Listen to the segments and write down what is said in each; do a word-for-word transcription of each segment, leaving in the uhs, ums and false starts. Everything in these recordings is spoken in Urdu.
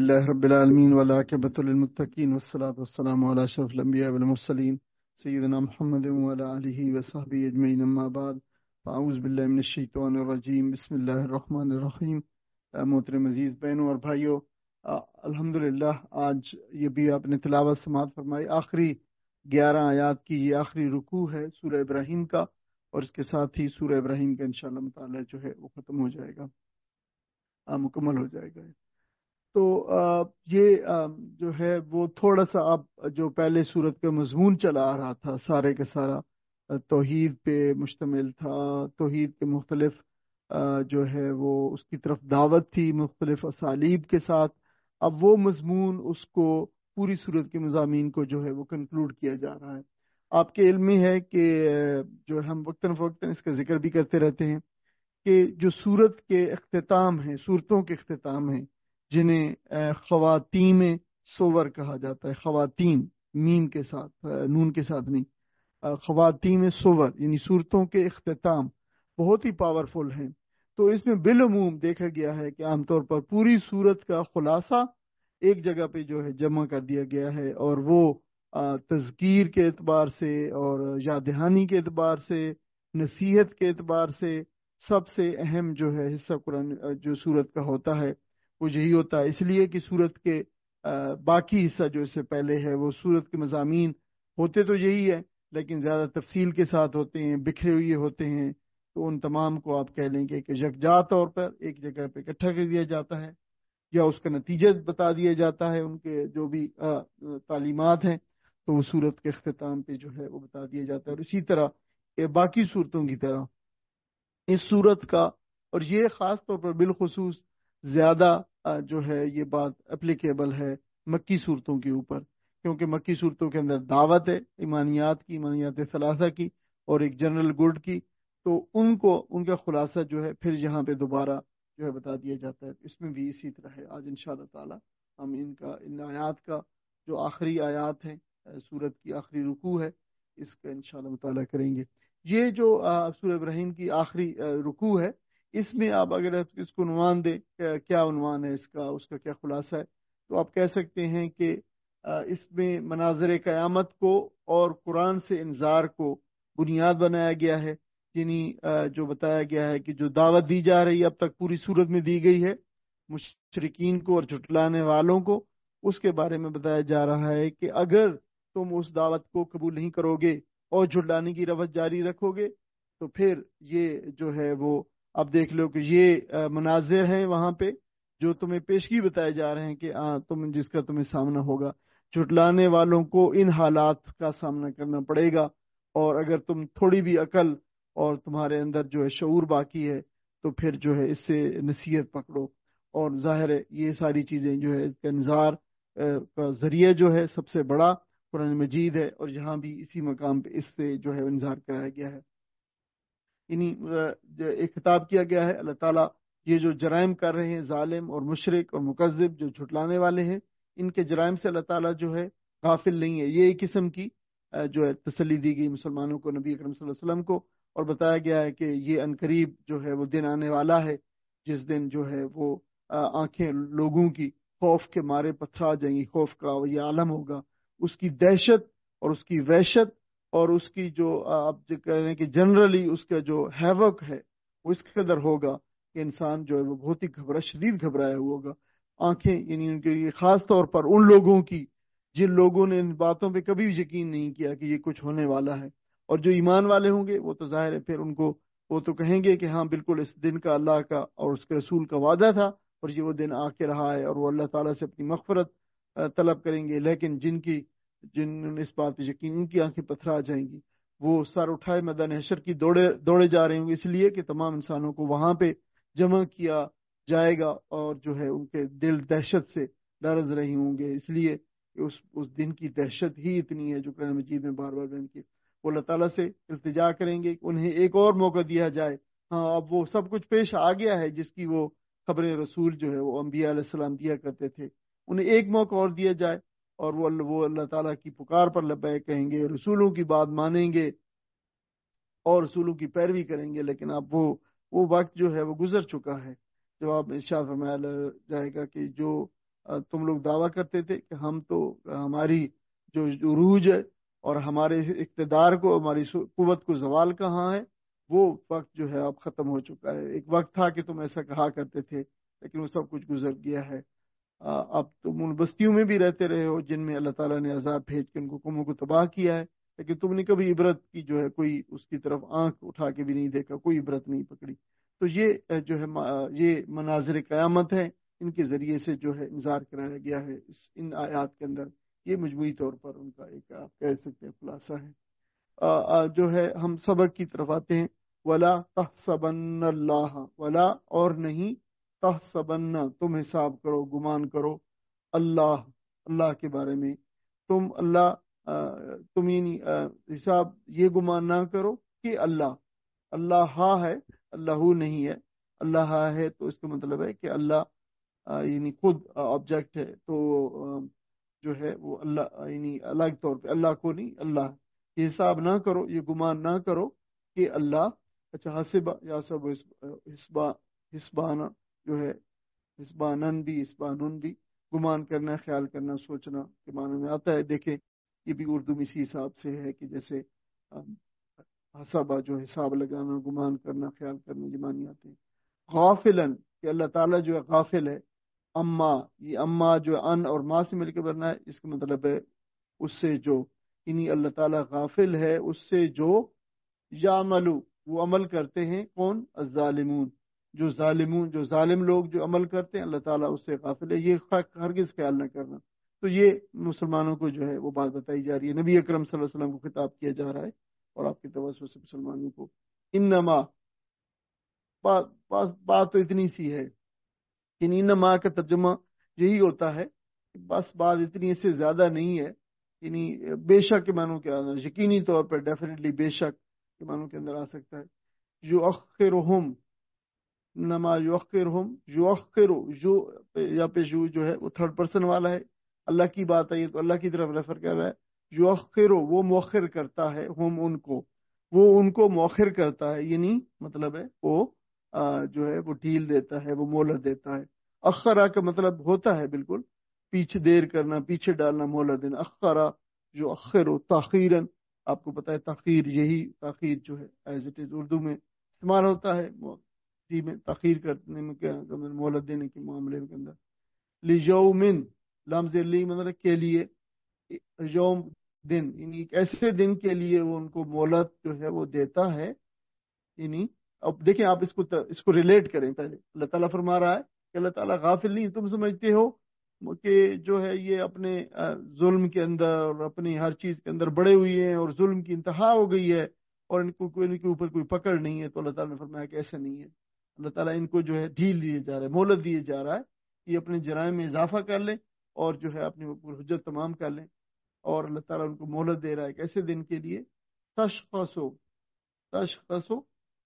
لله رب العالمين والعاقبة للمتقين والصلاة والسلام على أشرف الأنبياء والمرسلين سيدنا محمد وعلى آله وصحبه أجمعين أما بعد فأعوذ بالله من الشیطان الرجیم بسم اللہ الرحمن الرحیم۔ محترم عزیز بہنوں اور بھائیوں، الحمدللہ آج یہ بھی آپ نے تلاوت سماعت فرمائی، آخری گیارہ آیات کی یہ آخری رکوع ہے سورہ ابراہیم کا، اور اس کے ساتھ ہی سورہ ابراہیم کا انشاءاللہ مطالعہ جو ہے وہ ختم ہو جائے گا، مکمل ہو جائے گا۔ تو یہ جو ہے وہ تھوڑا سا اب جو پہلے صورت کا مضمون چلا آ رہا تھا سارے کا سارا توحید پہ مشتمل تھا، توحید کے مختلف جو ہے وہ اس کی طرف دعوت تھی مختلف اسالیب کے ساتھ۔ اب وہ مضمون اس کو پوری صورت کے مضامین کو جو ہے وہ کنکلوڈ کیا جا رہا ہے۔ آپ کے علم میں ہے کہ جو ہم وقتاً فوقتاً اس کا ذکر بھی کرتے رہتے ہیں کہ جو صورت کے اختتام ہیں، صورتوں کے اختتام ہیں جنہیں خواتین سور کہا جاتا ہے، خواتین میم کے ساتھ، نون کے ساتھ نہیں، خواتین سور یعنی صورتوں کے اختتام بہت ہی پاورفل ہیں۔ تو اس میں بالعموم دیکھا گیا ہے کہ عام طور پر پوری صورت کا خلاصہ ایک جگہ پہ جو ہے جمع کر دیا گیا ہے، اور وہ تذکیر کے اعتبار سے اور یاد دہانی کے اعتبار سے، نصیحت کے اعتبار سے سب سے اہم جو ہے حصہ قرآن جو صورت کا ہوتا ہے وہ یہی ہوتا ہے، اس لیے کہ صورت کے باقی حصہ جو اس سے پہلے ہے وہ صورت کے مضامین ہوتے تو یہی ہے لیکن زیادہ تفصیل کے ساتھ ہوتے ہیں، بکھرے ہوئے ہوتے ہیں، تو ان تمام کو آپ کہہ لیں گے کہ یکجا طور پر ایک جگہ پہ اکٹھا کر دیا جاتا ہے، یا اس کا نتیجہ بتا دیا جاتا ہے، ان کے جو بھی تعلیمات ہیں تو وہ صورت کے اختتام پہ جو ہے وہ بتا دیا جاتا ہے۔ اور اسی طرح باقی صورتوں کی طرح اس صورت کا، اور یہ خاص طور پر بالخصوص زیادہ جو ہے یہ بات اپلیکیبل ہے مکی صورتوں کے اوپر، کیونکہ مکی صورتوں کے اندر دعوت ہے ایمانیات کی، ایمانیات ثلاثہ کی اور ایک جنرل گڈ کی، تو ان کو ان کا خلاصہ جو ہے پھر یہاں پہ دوبارہ جو ہے بتا دیا جاتا ہے۔ اس میں بھی اسی طرح ہے۔ آج انشاءاللہ تعالی ہم ان کا ان آیات کا جو آخری آیات ہیں سورت کی آخری رکوع ہے اس کا انشاءاللہ مطالعہ کریں گے۔ یہ جو سورہ ابراہیم کی آخری رکوع ہے، اس میں آپ اگر اس کو عنوان دیں کیا عنوان ہے اس کا، اس کا کیا خلاصہ ہے، تو آپ کہہ سکتے ہیں کہ اس میں مناظر قیامت کو اور قرآن سے انذار کو بنیاد بنایا گیا ہے، یعنی جو بتایا گیا ہے کہ جو دعوت دی جا رہی ہے اب تک پوری صورت میں دی گئی ہے مشرکین کو اور جھٹلانے والوں کو، اس کے بارے میں بتایا جا رہا ہے کہ اگر تم اس دعوت کو قبول نہیں کرو گے اور جھٹلانے کی روش جاری رکھو گے تو پھر یہ جو ہے وہ اب دیکھ لو کہ یہ مناظر ہیں وہاں پہ جو تمہیں پیشگی بتائے جا رہے ہیں کہ آ, تم جس کا تمہیں سامنا ہوگا، جھٹلانے والوں کو ان حالات کا سامنا کرنا پڑے گا، اور اگر تم تھوڑی بھی عقل اور تمہارے اندر جو ہے شعور باقی ہے تو پھر جو ہے اس سے نصیحت پکڑو۔ اور ظاہر ہے یہ ساری چیزیں جو ہے اس کا انذار کا ذریعہ جو ہے سب سے بڑا قرآن مجید ہے، اور یہاں بھی اسی مقام پہ اس سے جو ہے انذار کرایا گیا ہے، یعنی ایک خطاب کیا گیا ہے۔ اللہ تعالیٰ یہ جو جرائم کر رہے ہیں ظالم اور مشرک اور مکذب جو جھٹلانے والے ہیں، ان کے جرائم سے اللہ تعالیٰ جو ہے غافل نہیں ہے۔ یہ ایک قسم کی جو ہے تسلی دی گئی مسلمانوں کو، نبی اکرم صلی اللہ علیہ وسلم کو، اور بتایا گیا ہے کہ یہ عنقریب جو ہے وہ دن آنے والا ہے جس دن جو ہے وہ آنکھیں لوگوں کی خوف کے مارے پتھرا جائیں گی، خوف کا یہ عالم ہوگا، اس کی دہشت اور اس کی وحشت اور اس کی جو آپ جو کہہ رہے ہیں کہ جنرلی اس کا جو ہیوک ہے وہ اس قدر ہوگا کہ انسان جو ہے وہ بہت ہی گھبرا شدید گھبرایا ہوا ہوگا۔ آنکھیں یعنی ان کے لیے خاص طور پر ان لوگوں کی جن لوگوں نے ان باتوں پہ کبھی یقین نہیں کیا کہ یہ کچھ ہونے والا ہے، اور جو ایمان والے ہوں گے وہ تو ظاہر ہے پھر ان کو وہ تو کہیں گے کہ ہاں بالکل اس دن کا اللہ کا اور اس کے رسول کا وعدہ تھا اور یہ وہ دن آ کے رہا ہے، اور وہ اللہ تعالیٰ سے اپنی مغفرت طلب کریں گے۔ لیکن جن کی جن نے اس بات پہ یقین، ان کی آنکھیں پتھرا جائیں گی، وہ سر اٹھائے میدان حشر کی دوڑے دوڑے جا رہے ہوں گے، اس لیے کہ تمام انسانوں کو وہاں پہ جمع کیا جائے گا، اور جو ہے ان کے دل دہشت سے لرز رہے ہوں گے، اس لیے کہ اس اس دن کی دہشت ہی اتنی ہے جو قرآن مجید میں بار بار بیان کی۔ وہ اللہ تعالیٰ سے التجا کریں گے کہ انہیں ایک اور موقع دیا جائے۔ ہاں اب وہ سب کچھ پیش آ گیا ہے جس کی وہ خبریں رسول جو ہے وہ انبیاء علیہ السلام دیا کرتے تھے، انہیں ایک موقع اور دیا جائے اور وہ اللہ وہ اللہ تعالیٰ کی پکار پر لبیک کہیں گے، رسولوں کی بات مانیں گے اور رسولوں کی پیروی کریں گے۔ لیکن اب وہ وہ وقت جو ہے وہ گزر چکا ہے، جب آپ ارشاد فرمایا جائے گا کہ جو تم لوگ دعویٰ کرتے تھے کہ ہم تو ہماری جو عروج ہے اور ہمارے اقتدار کو، ہماری قوت کو زوال کہاں ہے، وہ وقت جو ہے اب ختم ہو چکا ہے۔ ایک وقت تھا کہ تم ایسا کہا کرتے تھے، لیکن وہ سب کچھ گزر گیا ہے۔ اب تم ان بستیوں میں بھی رہتے رہے ہو جن میں اللہ تعالیٰ نے عذاب بھیج کے ان کو قوموں کو تباہ کیا ہے، لیکن تم نے کبھی عبرت کی جو ہے کوئی اس کی طرف آنکھ اٹھا کے بھی نہیں دیکھا، کوئی عبرت نہیں پکڑی۔ تو یہ جو ہے یہ مناظر قیامت ہے، ان کے ذریعے سے جو ہے انذار کرایا گیا ہے اس ان آیات کے اندر۔ یہ مجموعی طور پر ان کا ایک آپ کہہ سکتے ہیں خلاصہ ہے۔ آ آ جو ہے ہم سبق کی طرف آتے ہیں۔ ولا تحسبن اللہ، ولا اور نہیں، تحسبن تم حساب کرو، گمان کرو، اللہ اللہ کے بارے میں، تم اللہ تم یعنی حساب یہ گمان نہ کرو کہ اللہ اللہ ہاں ہے، اللہ نہیں ہے۔ اللہ ہاں ہے تو اس کا مطلب ہے کہ اللہ یعنی خود آبجیکٹ ہے، تو جو ہے وہ اللہ یعنی الگ طور پہ اللہ کو نہیں، اللہ یہ حساب نہ کرو، یہ گمان نہ کرو کہ اللہ اچھا حسبہ یا سب حسبہ حسبانہ جو ہے حسبانن بھی حسبانن بھی گمان کرنا، خیال کرنا، سوچنا کے معنی میں آتا ہے۔ دیکھیں یہ بھی اردو میں اسی حساب سے ہے کہ جیسے حسبہ جو حساب لگانا، گمان کرنا، خیال کرنا، یہ معنی آتے ہیں۔ غافلن کہ اللہ تعالیٰ جو ہے غافل ہے، اما یہ اما جو ان اور ما سے مل کے بننا ہے، اس کا مطلب ہے اس سے جو، یعنی اللہ تعالیٰ غافل ہے اس سے جو یعملو وہ عمل کرتے ہیں، کون؟ الظالمون جو ظالمون جو ظالم لوگ جو عمل کرتے ہیں، اللہ تعالیٰ اس سے غافل ہے، یہ ہرگز خیال نہ کرنا۔ تو یہ مسلمانوں کو جو ہے وہ بات بتائی جا رہی ہے، نبی اکرم صلی اللہ علیہ وسلم کو خطاب کیا جا رہا ہے اور آپ کی توسط سے مسلمانوں کو۔ انما بات بات, بات تو اتنی سی ہے، یعنی انما کا ترجمہ یہی ہوتا ہے کہ بس بات اتنی، اس سے زیادہ نہیں ہے، یعنی بے شک کے معنوں کے اندر، یقینی طور پر ڈیفینیٹلی بے شک کے معنوں کے اندر آ سکتا ہے۔ یؤخرہم نما یؤخرہم یؤخر جو یا پہ جو جو ہے وہ تھرڈ پرسن والا ہے، اللہ کی بات ہے یہ تو اللہ کی طرف ریفر کر رہا ہے۔ یؤخر وہ مؤخر کرتا ہے، ہم ان کو وہ ان کو مؤخر کرتا ہے، یعنی مطلب ہے وہ جو ہے وہ ڈھیل دیتا ہے، وہ مہلت دیتا ہے۔ اخرا کا مطلب ہوتا ہے بالکل پیچھے دیر کرنا، پیچھے ڈالنا، مہلت دینا۔ اخرا جو اخر ہو تاخیرن، آپ کو پتا ہے تاخیر یہی تاخیر جو ہے ایز اٹ از اردو میں استعمال ہوتا ہے جی میں تاخیر کرنے میں کیا مہلت دینے کے معاملے کے اندر۔ لیومن لمز لی مطلب کے لیے، یوم دن یعنی ایک ایسے دن کے لیے وہ ان کو مہلت جو ہے وہ دیتا ہے، یعنی اب دیکھیں آپ اس کو اس کو ریلیٹ کریں پہلے۔ اللہ تعالیٰ فرما رہا ہے کہ اللہ تعالیٰ غافل نہیں، تم سمجھتے ہو کہ جو ہے یہ اپنے ظلم کے اندر اور اپنی ہر چیز کے اندر بڑے ہوئے ہیں اور ظلم کی انتہا ہو گئی ہے اور ان کو ان کے اوپر کوئی پکڑ نہیں ہے، تو اللہ تعالیٰ نے فرمایا کہ ایسا نہیں ہے۔ اللہ تعالیٰ ان کو جو ہے ڈھیل دیے جا رہا ہے، مہلت دیے جا رہا ہے، یہ اپنے جرائم میں اضافہ کر لیں اور جو ہے اپنی حجت تمام کر لیں، اور اللہ تعالیٰ ان کو مہلت دے رہا ہے ایسے دن کے لیے۔ تشخصو تشخصو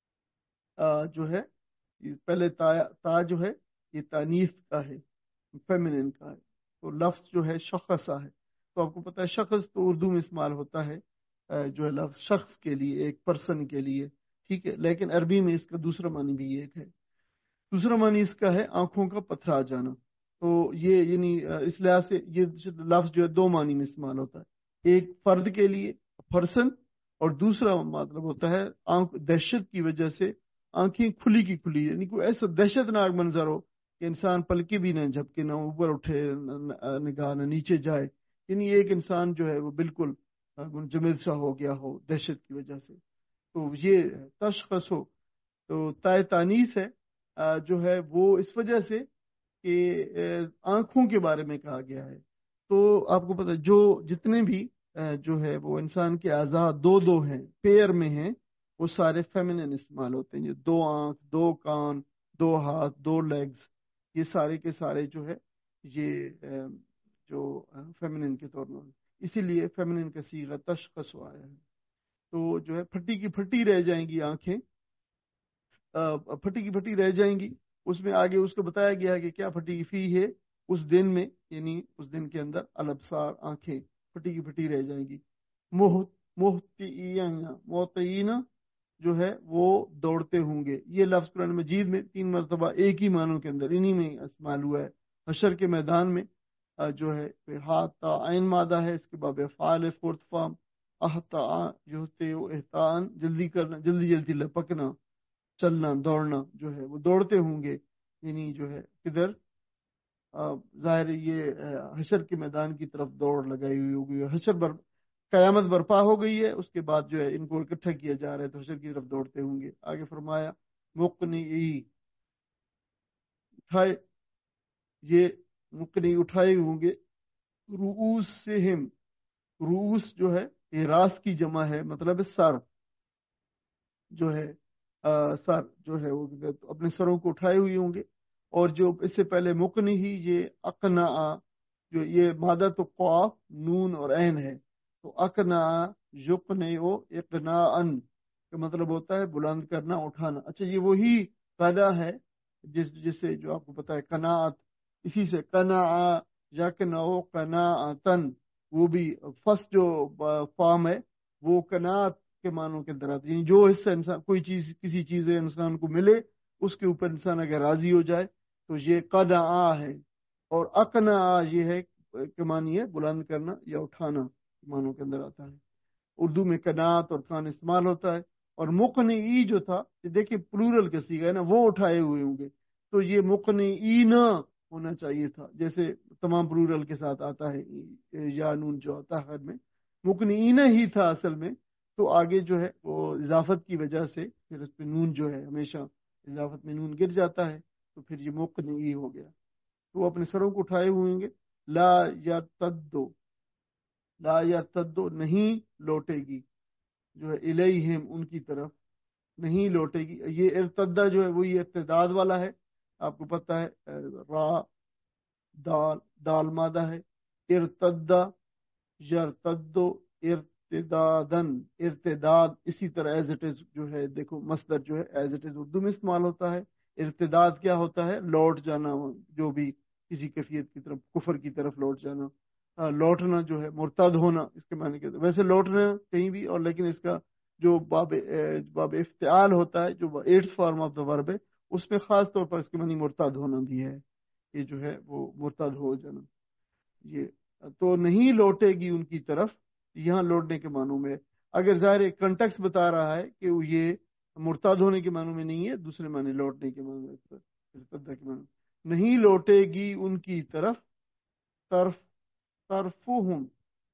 جو ہے پہلے تا تا جو ہے یہ تانیث کا ہے، فیمنن کا ہے، تو لفظ جو ہے شخصا ہے، تو آپ کو پتا ہے شخص تو اردو میں استعمال ہوتا ہے جو ہے لفظ شخص کے لیے، ایک پرسن کے لیے، ٹھیک ہے، لیکن عربی میں اس کا دوسرا معنی بھی ایک ہے۔ دوسرا معنی اس کا ہے آنکھوں کا پتھرا جانا، تو یہ یعنی اس لحاظ سے یہ لفظ جو ہے دو معنی میں استعمال ہوتا ہے، ایک فرد کے لیے پرسن، اور دوسرا مطلب ہوتا ہے آنکھ دہشت کی وجہ سے آنکھیں کھلی کی کھلی، یعنی کوئی ایسا دہشت ناک منظر ہو کہ انسان پلکے بھی نہ جھپکے، نہ اوپر اٹھے نگاہ، نہ نیچے جائے، یعنی ایک انسان جو ہے وہ بالکل منجمد سا ہو گیا ہو دہشت کی وجہ سے، تو یہ تشخص ہو تو تائے تانیث ہے جو ہے وہ اس وجہ سے کہ آنکھوں کے بارے میں کہا گیا ہے۔ تو آپ کو پتا جو جتنے بھی جو ہے وہ انسان کے اعضاء دو دو ہیں، پیر میں ہیں، وہ سارے فیمنن استعمال ہوتے ہیں، دو آنکھ، دو کان، دو ہاتھ، دو لیگز، یہ سارے کے سارے جو ہے یہ جو فیمنن کے طور پر، اسی لیے فیمنن کا صیغہ تشخص آیا ہے۔ تو جو ہے پھٹی کی پھٹی رہ جائیں گی آنکھیں، پھٹی کی پھٹی رہ جائیں گی، اس میں آگے اس کو بتایا گیا ہے کہ کیا پھٹی کی فی ہے اس دن میں، یعنی اس دن کے اندر الابصار آنکھیں پھٹی کی پھٹی رہ جائیں گی۔ محتعین محتعین جو ہے وہ دوڑتے ہوں گے، یہ لفظ قرآن مجید میں تین مرتبہ ایک ہی معنوں کے اندر انہی میں استعمال ہوا ہے، حشر کے میدان میں جو ہے ہاتھ عین مادہ ہے، اس کے باب افعال فورتھ فارم، احتا یحتے و احتان جلدی کرنا، جلدی جلدی لپکنا، چلنا دوڑنا جو ہے وہ دوڑتے ہوں گے، یعنی جو ہے کدھر ظاہر یہ حشر کے میدان کی طرف دوڑ لگائی ہوئی ہوگی، حشر بر قیامت برپا ہو گئی ہے، اس کے بعد جو ہے ان کو اکٹھا کیا جا رہا ہے تو حشر کی طرف دوڑتے ہوں گے۔ آگے فرمایا مقنی اٹھائے، یہ مقنی اٹھائے ہوں گے، رؤوس سہم، رؤوس جو ہے یہ راس کی جمع ہے، مطلب سر جو ہے سر جو ہے وہ اپنے سروں کو اٹھائے ہوئے ہوں گے، اور جو اس سے پہلے مقنی ہی یہ اقنا، جو یہ مادہ تو قاف نون اور عین ہے، تو اقنا یقنع و اقناعن کا مطلب ہوتا ہے بلند کرنا، اٹھانا۔ اچھا یہ وہی قاعدہ ہے جس جسے جو آپ کو پتا ہے قناعت، اسی سے قناع یقنع قناعتن، وہ بھی فرسٹ جو فارم ہے وہ قناعت کے معنوں کے اندر آتی ہے، یعنی جو حصہ انسان کوئی چیز کسی چیز انسان کو ملے اس کے اوپر انسان اگر راضی ہو جائے تو یہ قناع ہے، اور اقناع یہ ہے کہ معنی ہے بلند کرنا یا اٹھانا معنوں کے اندر آتا ہے۔ اردو میں قناعت اور کان استعمال ہوتا ہے، اور مقنعی جو تھا یہ دیکھیں پلورل کا صیغہ ہے نا، وہ اٹھائے ہوئے ہوں گے، تو یہ مقنعین ہونا چاہیے تھا، جیسے تمام پلورل کے ساتھ آتا ہے یا نون جو آتا ہے میں، مقنعین ہی تھا اصل میں، تو آگے جو ہے وہ اضافت کی وجہ سے پھر اس پہ نون جو ہے ہمیشہ اضافت میں نون گر جاتا ہے، تو پھر یہ مقنعی ہو گیا، تو وہ اپنے سروں کو اٹھائے ہوئے ہوں گے۔ لا یرتدو، لا یرتدو نہیں لوٹے گی، جو ہے الیہم ان کی طرف نہیں لوٹے گی، یہ ارتدہ جو ہے وہی ارتداد والا ہے، آپ کو پتہ ہے را دال دال مادہ ہے، ارتدہ یرتدو ارتدادن ارتداد، اسی طرح ایز اٹ از جو ہے دیکھو مصدر جو ہے ایز اٹ از اردو میں استعمال ہوتا ہے۔ ارتداد کیا ہوتا ہے؟ لوٹ جانا، جو بھی کسی کیفیت کی طرف کفر کی طرف لوٹ جانا، لوٹنا جو ہے مرتد ہونا اس کے معنی کہتے ہیں، ویسے لوٹنا کہیں بھی، اور لیکن اس کا جو باب باب افتعال ہوتا ہے جو ایٹھ فارم آف دا ورب ہے اس میں خاص طور پر اس کے معنی مرتد ہونا بھی ہے، یہ جو ہے وہ مرتد ہو جانا، یہ تو نہیں لوٹے گی ان کی طرف، یہاں لوٹنے کے معنوں میں اگر ظاہر کنٹیکس بتا رہا ہے کہ یہ مرتد ہونے کے معنوں میں نہیں ہے، دوسرے معنی لوٹنے کے معنوں میں ارتدہ کے معنوں نہیں لوٹے گی ان کی طرف، طرف طرفہم،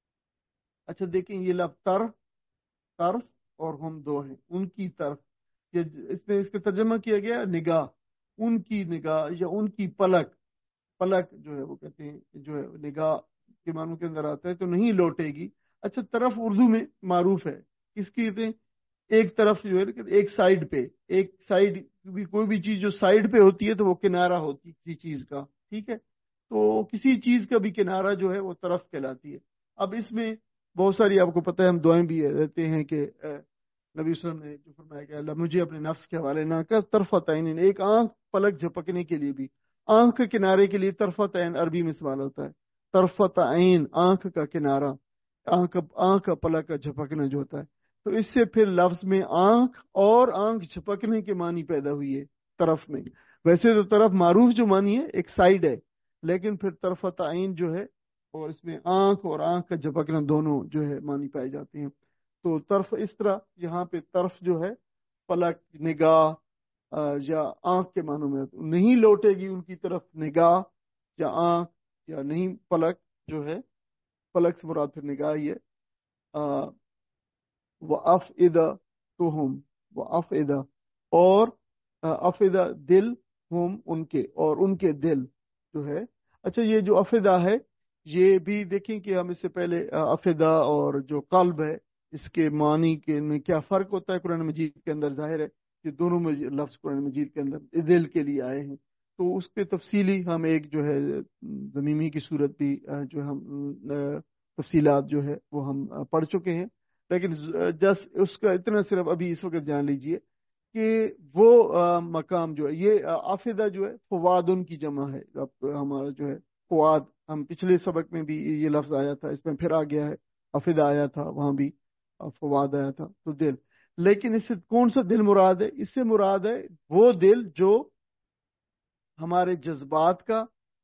اچھا دیکھیں یہ لفظ طرف طرف اور ہم دو ہیں، ان کی طرف، یہ اس میں اس کا ترجمہ کیا گیا نگاہ، ان کی نگاہ یا ان کی پلک، پلک جو ہے وہ کہتے ہیں جو ہے نگاہ کے معنوں کے اندر آتا ہے، تو نہیں لوٹے گی۔ اچھا طرف اردو میں معروف ہے، کس کی کہتے ہیں؟ ایک طرف جو ہے ایک سائیڈ پہ، ایک سائیڈ بھی کوئی بھی چیز جو سائیڈ پہ ہوتی ہے تو وہ کنارہ ہوتی ہے کسی چیز کا، ٹھیک ہے، تو کسی چیز کا بھی کنارہ جو ہے وہ طرف کہلاتی ہے۔ اب اس میں بہت ساری آپ کو پتہ ہے ہم دعائیں بھی دیتے ہیں کہ نبی صلی اللہ علیہ وسلم نے جو فرمایا کہ اللہ مجھے اپنے نفس کے حوالے نہ کر، طرفۃ عین، ایک آنکھ پلک جھپکنے کے لیے بھی، آنکھ کے کنارے کے لیے طرفۃ عین عربی میں استعمال ہوتا ہے، طرفۃ عین آنکھ کا کنارہ، آنکھ آنکھ کا پلک کا جھپکنا جو ہوتا ہے، تو اس سے پھر لفظ میں آنکھ اور آنکھ جھپکنے کے معنی پیدا ہوئی ہے طرف میں۔ ویسے تو طرف معروف جو معنی ہے ایک سائیڈ ہے، لیکن پھر طرفۃ عین جو ہے اور اس میں آنکھ اور آنکھ کا جھپکنا دونوں جو ہے معنی پائے جاتے ہیں، تو طرف اس طرح یہاں پہ طرف جو ہے پلک نگاہ یا آنکھ کے معنوں میں، نہیں لوٹے گی ان کی طرف نگاہ یا آنکھ یا نہیں پلک جو ہے، پلک سے مراد پھر نگاہ ہی ہے۔ وہ افئدہ تو ہم، وہ افئدہ اور افئدہ دل، ہم ان کے اور ان کے دل جو ہے، اچھا یہ جو افئدہ ہے یہ بھی دیکھیں کہ ہم اس سے پہلے افئدہ اور جو قلب ہے اس کے معنی کے میں کیا فرق ہوتا ہے قرآن مجید کے اندر، ظاہر ہے کہ دونوں لفظ قرآن مجید کے اندر دل کے لیے آئے ہیں، تو اس کے تفصیلی ہم ایک جو ہے زمیمی کی صورت بھی جو ہم تفصیلات جو ہے وہ ہم پڑھ چکے ہیں، لیکن جس اس کا اتنا صرف ابھی اس وقت جان لیجئے کہ وہ مقام جو ہے یہ افئدہ جو ہے فواد ان کی جمع ہے، ہمارا جو ہے فواد، ہم پچھلے سبق میں بھی یہ لفظ آیا تھا، اس میں پھر آ گیا ہے، افئدہ آیا تھا وہاں بھی فواد آیا تھا، تو دل، لیکن اس سے کون سا دل مراد ہے؟ اس سے مراد ہے وہ دل جو ہمارے جذبات کا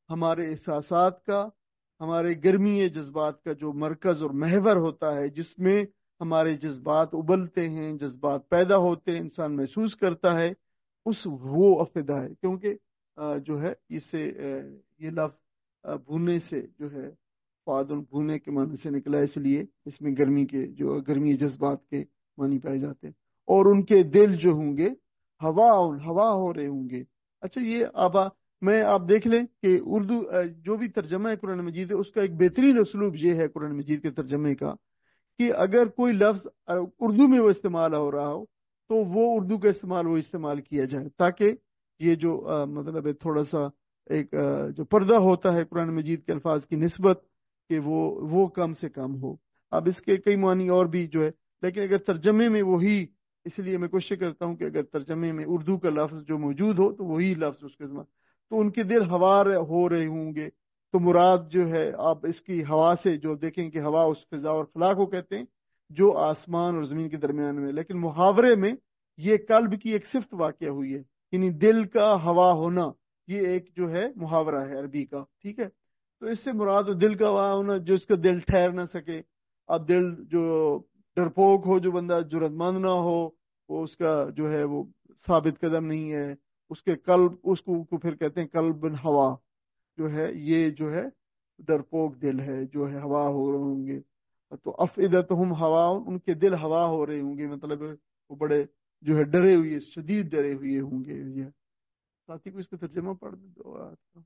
ہمارے احساسات کا، ہمارے گرمی جذبات کا جو مرکز اور محور ہوتا ہے، جس میں ہمارے جذبات ابلتے ہیں، جذبات پیدا ہوتے ہیں، انسان محسوس کرتا ہے، اس وہ افیدہ ہے. کیونکہ آ، جو ہے اسے آ، یہ لفظ آ، بھونے سے جو ہے فادن بھونے کے معنی سے نکلا، اس لیے اس میں گرمی کے جو گرمی جذبات کے معنی پائے جاتے ہیں. اور ان کے دل جو ہوں گے ہوا ہوا ہو رہے ہوں گے. اچھا، یہ آپ میں آپ دیکھ لیں کہ اردو جو بھی ترجمہ ہے قرآن مجید ہے، اس کا ایک بہترین اسلوب یہ ہے قرآن مجید کے ترجمے کا کہ اگر کوئی لفظ اردو میں وہ استعمال ہو رہا ہو تو وہ اردو کا استعمال وہ استعمال کیا جائے، تاکہ یہ جو مطلب ہے تھوڑا سا ایک جو پردہ ہوتا ہے قرآن مجید کے الفاظ کی نسبت کہ وہ وہ کم سے کم ہو. اب اس کے کئی معنی اور بھی جو ہے، لیکن اگر ترجمے میں وہی، اس لیے میں کوشش کرتا ہوں کہ اگر ترجمے میں اردو کا لفظ جو موجود ہو تو وہی لفظ اس کے استعمال، تو ان کے دل ہوار ہو رہے ہوں گے. تو مراد جو ہے آپ اس کی ہوا سے جو دیکھیں کہ ہوا اس فضا اور خلا کو کہتے ہیں جو آسمان اور زمین کے درمیان میں، لیکن محاورے میں یہ قلب کی ایک صفت واقع ہوئی ہے، یعنی دل کا ہوا ہونا. یہ ایک جو ہے محاورہ ہے عربی کا، ٹھیک ہے. تو اس سے مراد دل کا ہوا ہونا جو اس کا دل ٹھہر نہ سکے. اب دل جو ڈرپوک ہو، جو بندہ جرأت مند نہ ہو، وہ اس کا جو ہے وہ ثابت قدم نہیں ہے، اس کے قلب اس کو, کو پھر کہتے ہیں قلب بن ہوا، جو ہے یہ جو ہے ڈرپوک دل ہے جو ہے ہوا ہو رہے ہوں گے. تو افئدتہم ہوا، ان کے دل ہوا ہو رہے ہوں گے، مطلب وہ بڑے جو ہے ڈرے ہوئے، شدید ڈرے ہوئے ہوں گے. یہ ساتھی کو اس کا ترجمہ پڑھ دو.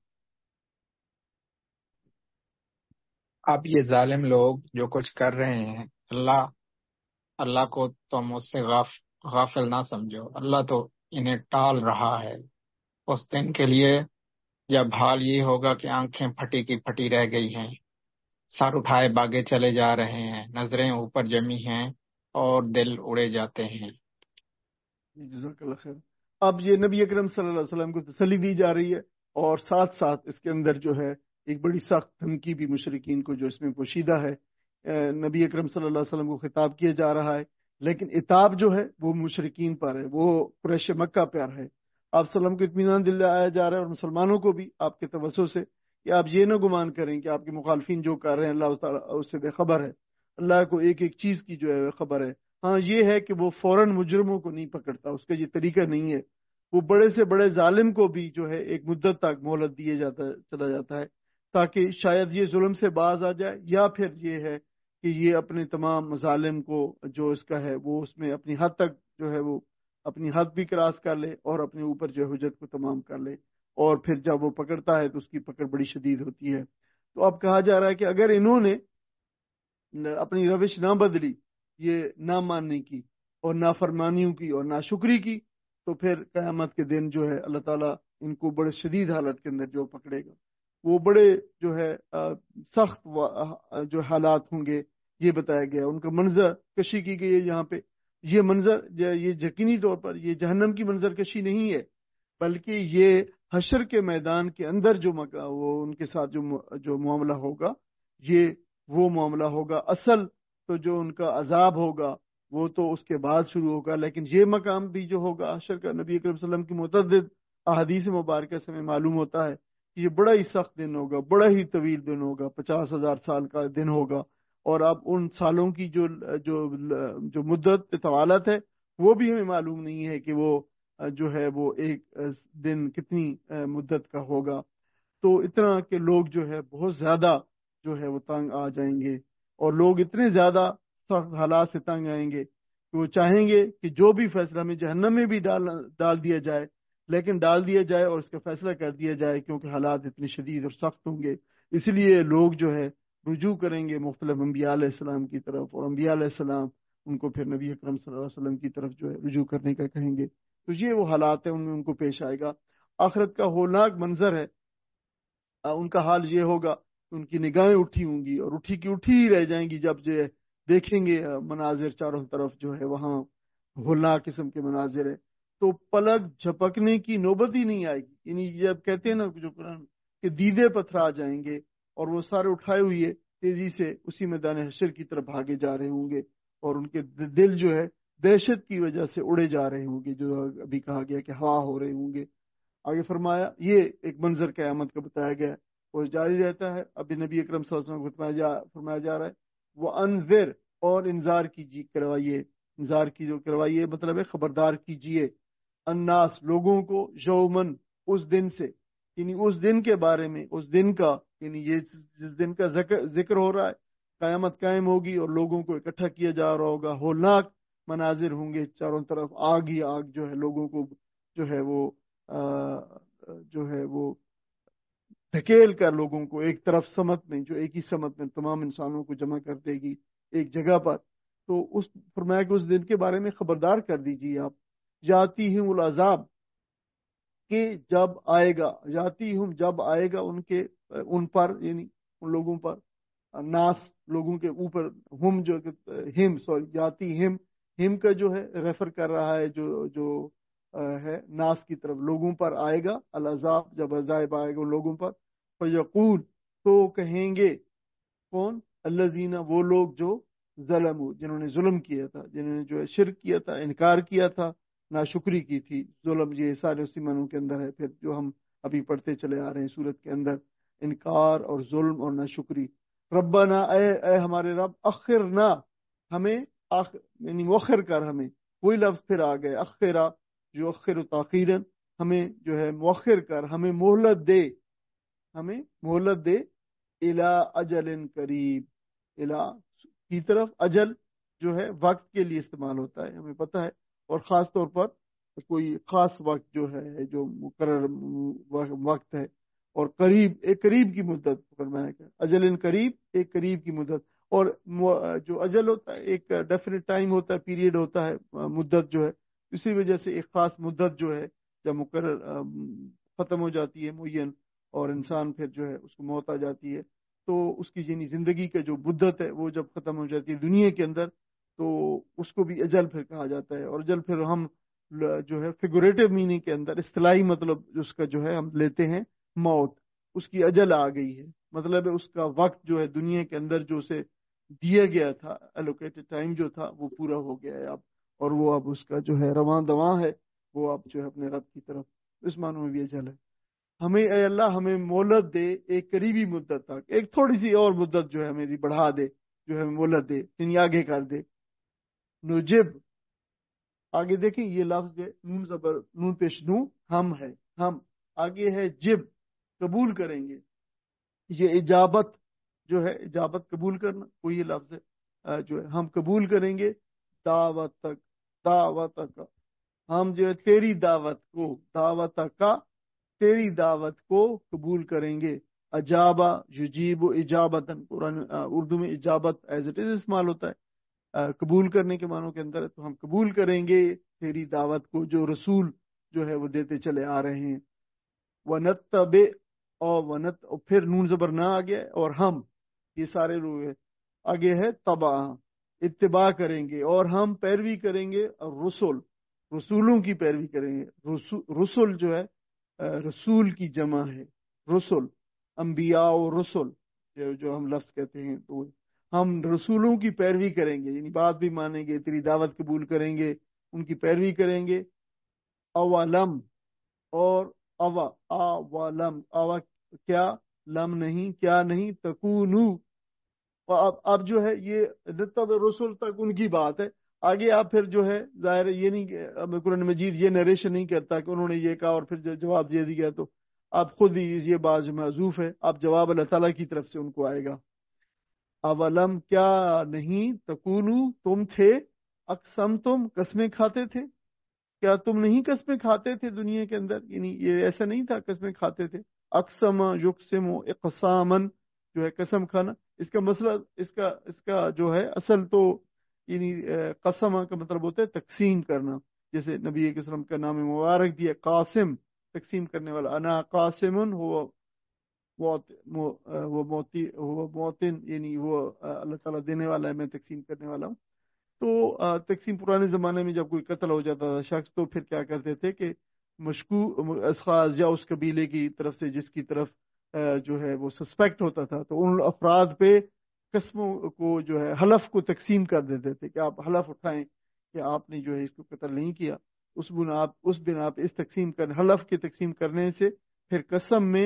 اب یہ ظالم لوگ جو کچھ کر رہے ہیں، اللہ اللہ کو تم اس سے غاف غافل نہ سمجھو، اللہ تو انہیں ٹال رہا ہے اس دن کے لیے جب حال یہ ہوگا کہ آنکھیں پھٹی کی پھٹی رہ گئی ہیں، سر اٹھائے باگے چلے جا رہے ہیں، نظریں اوپر جمی ہیں اور دل اڑے جاتے ہیں. جزاک اللہ خیر. اب یہ نبی اکرم صلی اللہ علیہ وسلم کو تسلی دی جا رہی ہے، اور ساتھ ساتھ اس کے اندر جو ہے ایک بڑی سخت دھمکی بھی مشرکین کو جو اس میں پوشیدہ ہے. نبی اکرم صلی اللہ علیہ وسلم کو خطاب کیا جا رہا ہے، لیکن عتاب جو ہے وہ مشرکین پر ہے، وہ قریش مکہ پر ہے. آپ صلی اللہ علیہ وسلم کو اطمینان دلایا جا رہا ہے، اور مسلمانوں کو بھی آپ کے توسط سے، کہ آپ یہ نہ گمان کریں کہ آپ کے مخالفین جو کر رہے ہیں اللہ تعالیٰ اس سے بے خبر ہے. اللہ کو ایک ایک چیز کی جو ہے خبر ہے. ہاں یہ ہے کہ وہ فوراً مجرموں کو نہیں پکڑتا، اس کا یہ طریقہ نہیں ہے. وہ بڑے سے بڑے ظالم کو بھی جو ہے ایک مدت تک مہلت دیے جاتا چلا جاتا ہے، تاکہ شاید یہ ظلم سے باز آ جائے، یا پھر یہ ہے کہ یہ اپنے تمام مظالم کو جو اس کا ہے وہ اس میں اپنی حد تک جو ہے وہ اپنی حد بھی کراس کر لے اور اپنے اوپر جو حجت کو تمام کر لے، اور پھر جب وہ پکڑتا ہے تو اس کی پکڑ بڑی شدید ہوتی ہے. تو اب کہا جا رہا ہے کہ اگر انہوں نے اپنی روش نہ بدلی، یہ نہ ماننے کی اور نافرمانیوں کی اور ناشکری کی، تو پھر قیامت کے دن جو ہے اللہ تعالیٰ ان کو بڑے شدید حالت کے اندر جو پکڑے گا. وہ بڑے جو ہے سخت جو حالات ہوں گے یہ بتایا گیا. ان کا منظر کشی کی گئی ہے یہاں پہ. یہ منظر یہ یقینی طور پر یہ جہنم کی منظر کشی نہیں ہے، بلکہ یہ حشر کے میدان کے اندر جو وہ ان کے ساتھ جو جو معاملہ ہوگا یہ وہ معاملہ ہوگا. اصل تو جو ان کا عذاب ہوگا وہ تو اس کے بعد شروع ہوگا، لیکن یہ مقام بھی جو ہوگا حشر کا، نبی اکرم صلی اللہ علیہ وسلم کی متعدد احادیث مبارکہ سے میں معلوم ہوتا ہے کہ یہ بڑا ہی سخت دن ہوگا، بڑا ہی طویل دن ہوگا، پچاس ہزار سال کا دن ہوگا. اور اب ان سالوں کی جو جو جو مدت طوالت ہے وہ بھی ہمیں معلوم نہیں ہے کہ وہ جو ہے وہ ایک دن کتنی مدت کا ہوگا. تو اتنا کہ لوگ جو ہے بہت زیادہ جو ہے وہ تنگ آ جائیں گے، اور لوگ اتنے زیادہ سخت حالات سے تنگ آئیں گے کہ وہ چاہیں گے کہ جو بھی فیصلہ ہمیں جہنم میں بھی ڈال ڈال دیا جائے، لیکن ڈال دیا جائے اور اس کا فیصلہ کر دیا جائے، کیونکہ حالات اتنے شدید اور سخت ہوں گے. اس لیے لوگ جو ہے رجوع کریں گے مختلف انبیاء علیہ السلام کی طرف، اور انبیاء علیہ السلام ان کو پھر نبی اکرم صلی اللہ علیہ وسلم کی طرف جو ہے رجوع کرنے کا کہیں گے. تو یہ وہ حالات ہیں ان میں ان کو پیش آئے گا. آخرت کا ہولناک منظر ہے. ان کا حال یہ ہوگا ان کی نگاہیں اٹھی ہوں گی اور اٹھی کی اٹھی ہی رہ جائیں گی جب جو ہے دیکھیں گے مناظر چاروں طرف جو ہے وہاں ہولناک قسم کے مناظر ہے. تو پلک جھپکنے کی نوبت ہی نہیں آئے گی. یعنی جب کہتے ہیں نا جو قرآن کہ دیدے پتھرا جائیں گے اور وہ سارے اٹھائے ہوئے تیزی سے اسی میدان حشر کی طرف بھاگے جا رہے ہوں گے، اور ان کے دل جو ہے دہشت کی وجہ سے اڑے جا رہے ہوں گے، جو ابھی کہا گیا کہ ہوا ہو رہے ہوں گے. آگے فرمایا یہ ایک منظر قیامت کا بتایا گیا. وہ جاری رہتا ہے. ابھی نبی اکرم صلی اللہ علیہ وسلم کو فرمایا جا, فرمایا جا رہا ہے وہ انذر، اور انذار کیجیے، کروائیے، انذار کی جو کروائیے مطلب ہے خبردار کیجیے، الناس لوگوں کو، یومن اس دن سے، یعنی اس دن کے بارے میں، اس دن کا، یعنی یہ جس دن کا ذکر ذکر ہو رہا ہے، قیامت قائم ہوگی اور لوگوں کو اکٹھا کیا جا رہا ہوگا، ہولناک مناظر ہوں گے، چاروں طرف آگ ہی آگ جو ہے لوگوں کو جو ہے وہ آ, جو ہے وہ دھکیل کر لوگوں کو ایک طرف سمت میں، جو ایک ہی سمت میں تمام انسانوں کو جمع کر دے گی ایک جگہ پر. تو اس فرمایا کہ اس دن کے بارے میں خبردار کر دیجیے آپ. جاتی ہوں العذاب، کہ جب آئے گا، جاتی ہوں جب آئے گا ان کے ان پر، یعنی ان لوگوں پر، ناس لوگوں کے اوپر، ہم جو ہم سوری جاتی ہم ہم کا جو ہے ریفر کر رہا ہے جو جو ہے ناس کی طرف، لوگوں پر آئے گا العذاب، جب عذاب آئے گا لوگوں پر. فیقول تو کہیں گے کون؟ الذین وہ لوگ جو ظلم، جنہوں نے ظلم کیا تھا، جنہوں نے جو ہے شرک کیا تھا، انکار کیا تھا، ناشکری کی تھی. ظلم یہ سارے اسی معنوں کے اندر ہے پھر جو ہم ابھی پڑھتے چلے آ رہے ہیں سورت کے اندر، انکار اور ظلم اور ناشکری. ربنا اے اے ہمارے رب، اخرنا ہمیں، آخ یعنی مؤخر کر ہمیں، کوئی لفظ پھر آ گئے اخرا، جو اخر تاخیرن، ہمیں جو ہے مؤخر کر، ہمیں مہلت دے، ہمیں مہلت دے، الا اجل قریب، الا کی طرف، اجل جو ہے وقت کے لیے استعمال ہوتا ہے ہمیں پتہ ہے، اور خاص طور پر کوئی خاص وقت جو ہے جو مقرر وقت ہے، اور قریب ایک قریب کی مدت فرمایا گیا، اجل قریب ایک قریب کی مدت. اور جو اجل ہوتا ہے ایک ڈیفینٹ ٹائم ہوتا ہے، پیریڈ ہوتا ہے، مدت جو ہے، اسی وجہ سے ایک خاص مدت جو ہے جب مقرر ختم ہو جاتی ہے معین، اور انسان پھر جو ہے اس کو موت آ جاتی ہے، تو اس کی یعنی زندگی کا جو مدت ہے وہ جب ختم ہو جاتی ہے دنیا کے اندر، تو اس کو بھی اجل پھر کہا جاتا ہے. اور اجل پھر ہم جو ہے فیگوریٹو میننگ کے اندر اصطلاحی مطلب اس کا جو ہے ہم لیتے ہیں موت، اس کی اجل آ گئی ہے، مطلب ہے اس کا وقت جو ہے دنیا کے اندر جو اسے دیا گیا تھا، الوکیٹڈ ٹائم جو تھا وہ پورا ہو گیا ہے اب، اور وہ اب اس کا جو ہے رواں دواں ہے، وہ اب جو ہے اپنے رب کی طرف، اس معنوں میں بھی اجل ہے. ہمیں اے اللہ ہمیں مہلت دے ایک قریبی مدت تک، ایک تھوڑی سی اور مدت جو ہے میری بڑھا دے، جو ہے مہلت دے، یعنی آگے کر دے. نجب، آگے دیکھیں یہ لفظ ہے نون زبر نون پیش نو، ہم ہے، ہم، آگے ہے جب، قبول کریں گے. یہ اجابت جو ہے، اجابت قبول کرنا، وہ یہ لفظ ہے جو ہے ہم قبول کریں گے. دعوت تک، دعوت کا، ہم جو ہے تیری دعوت کو، دعوت کا تیری دعوت کو قبول کریں گے. اجابہ یجیب اجابتن، قرآن اردو میں اجابت ایز اٹ از استعمال ہوتا ہے قبول کرنے کے معنوں کے اندر ہے، تو ہم قبول کریں گے تیری دعوت کو جو رسول جو ہے وہ دیتے چلے آ رہے ہیں. ونتبع، اور ونت، اور پھر نون زبر نہ آ گیا، اور ہم، یہ سارے لوگ ہے. آگے ہے تبع، اتباع کریں گے، اور ہم پیروی کریں گے. رسول، رسولوں کی پیروی کریں گے. رسول جو ہے رسول کی جمع ہے، رسول، انبیاء و رسول جو ہم لفظ کہتے ہیں، تو ہم رسولوں کی پیروی کریں گے، یعنی بات بھی مانیں گے، تیری دعوت قبول کریں گے، ان کی پیروی کریں گے. اولم، اور اوا، اولم، اوا کیا، لم نہیں، کیا نہیں، تکونو، اب اب جو ہے یہ نتب رسول تک ان کی بات ہے. آگے آپ پھر جو ہے ظاہر ہے یہ نہیں، قرآن مجید یہ نریشن نہیں کرتا کہ انہوں نے یہ کہا اور پھر جواب دے دیا، تو آپ خود ہی یہ بات معذوف ہے، آپ جواب اللہ تعالیٰ کی طرف سے ان کو آئے گا. اولم کیا نہیں، تکونو تم تھے، اقسم تم قسمیں کھاتے تھے، کیا تم نہیں قسمیں کھاتے تھے دنیا کے اندر، یعنی یہ ایسا نہیں تھا قسمیں کھاتے تھے. اقسم یقسم اقسامن جو ہے قسم کھانا، اس کا مسئلہ، اس کا اس کا جو ہے اصل تو یعنی قسم کا مطلب ہوتا ہے تقسیم کرنا، جیسے نبی کے وسلم کا نام مبارک بھی ہے قاسم، تقسیم کرنے والا. انا قاسم ہو وہ موتی وہ موتن، یعنی وہ اللہ تعالیٰ دینے والا ہے، میں تقسیم کرنے والا ہوں. تو تقسیم پرانے زمانے میں جب کوئی قتل ہو جاتا تھا شخص، تو پھر کیا کرتے تھے کہ مشکو اشخاص یا اس قبیلے کی طرف سے جس کی طرف جو ہے وہ سسپیکٹ ہوتا تھا، تو ان افراد پہ قسموں کو جو ہے حلف کو تقسیم کر دیتے تھے کہ آپ حلف اٹھائیں کہ آپ نے جو ہے اس کو قتل نہیں کیا. اس دن آپ اس دن آپ اس تقسیم کر حلف کے تقسیم کرنے سے پھر قسم میں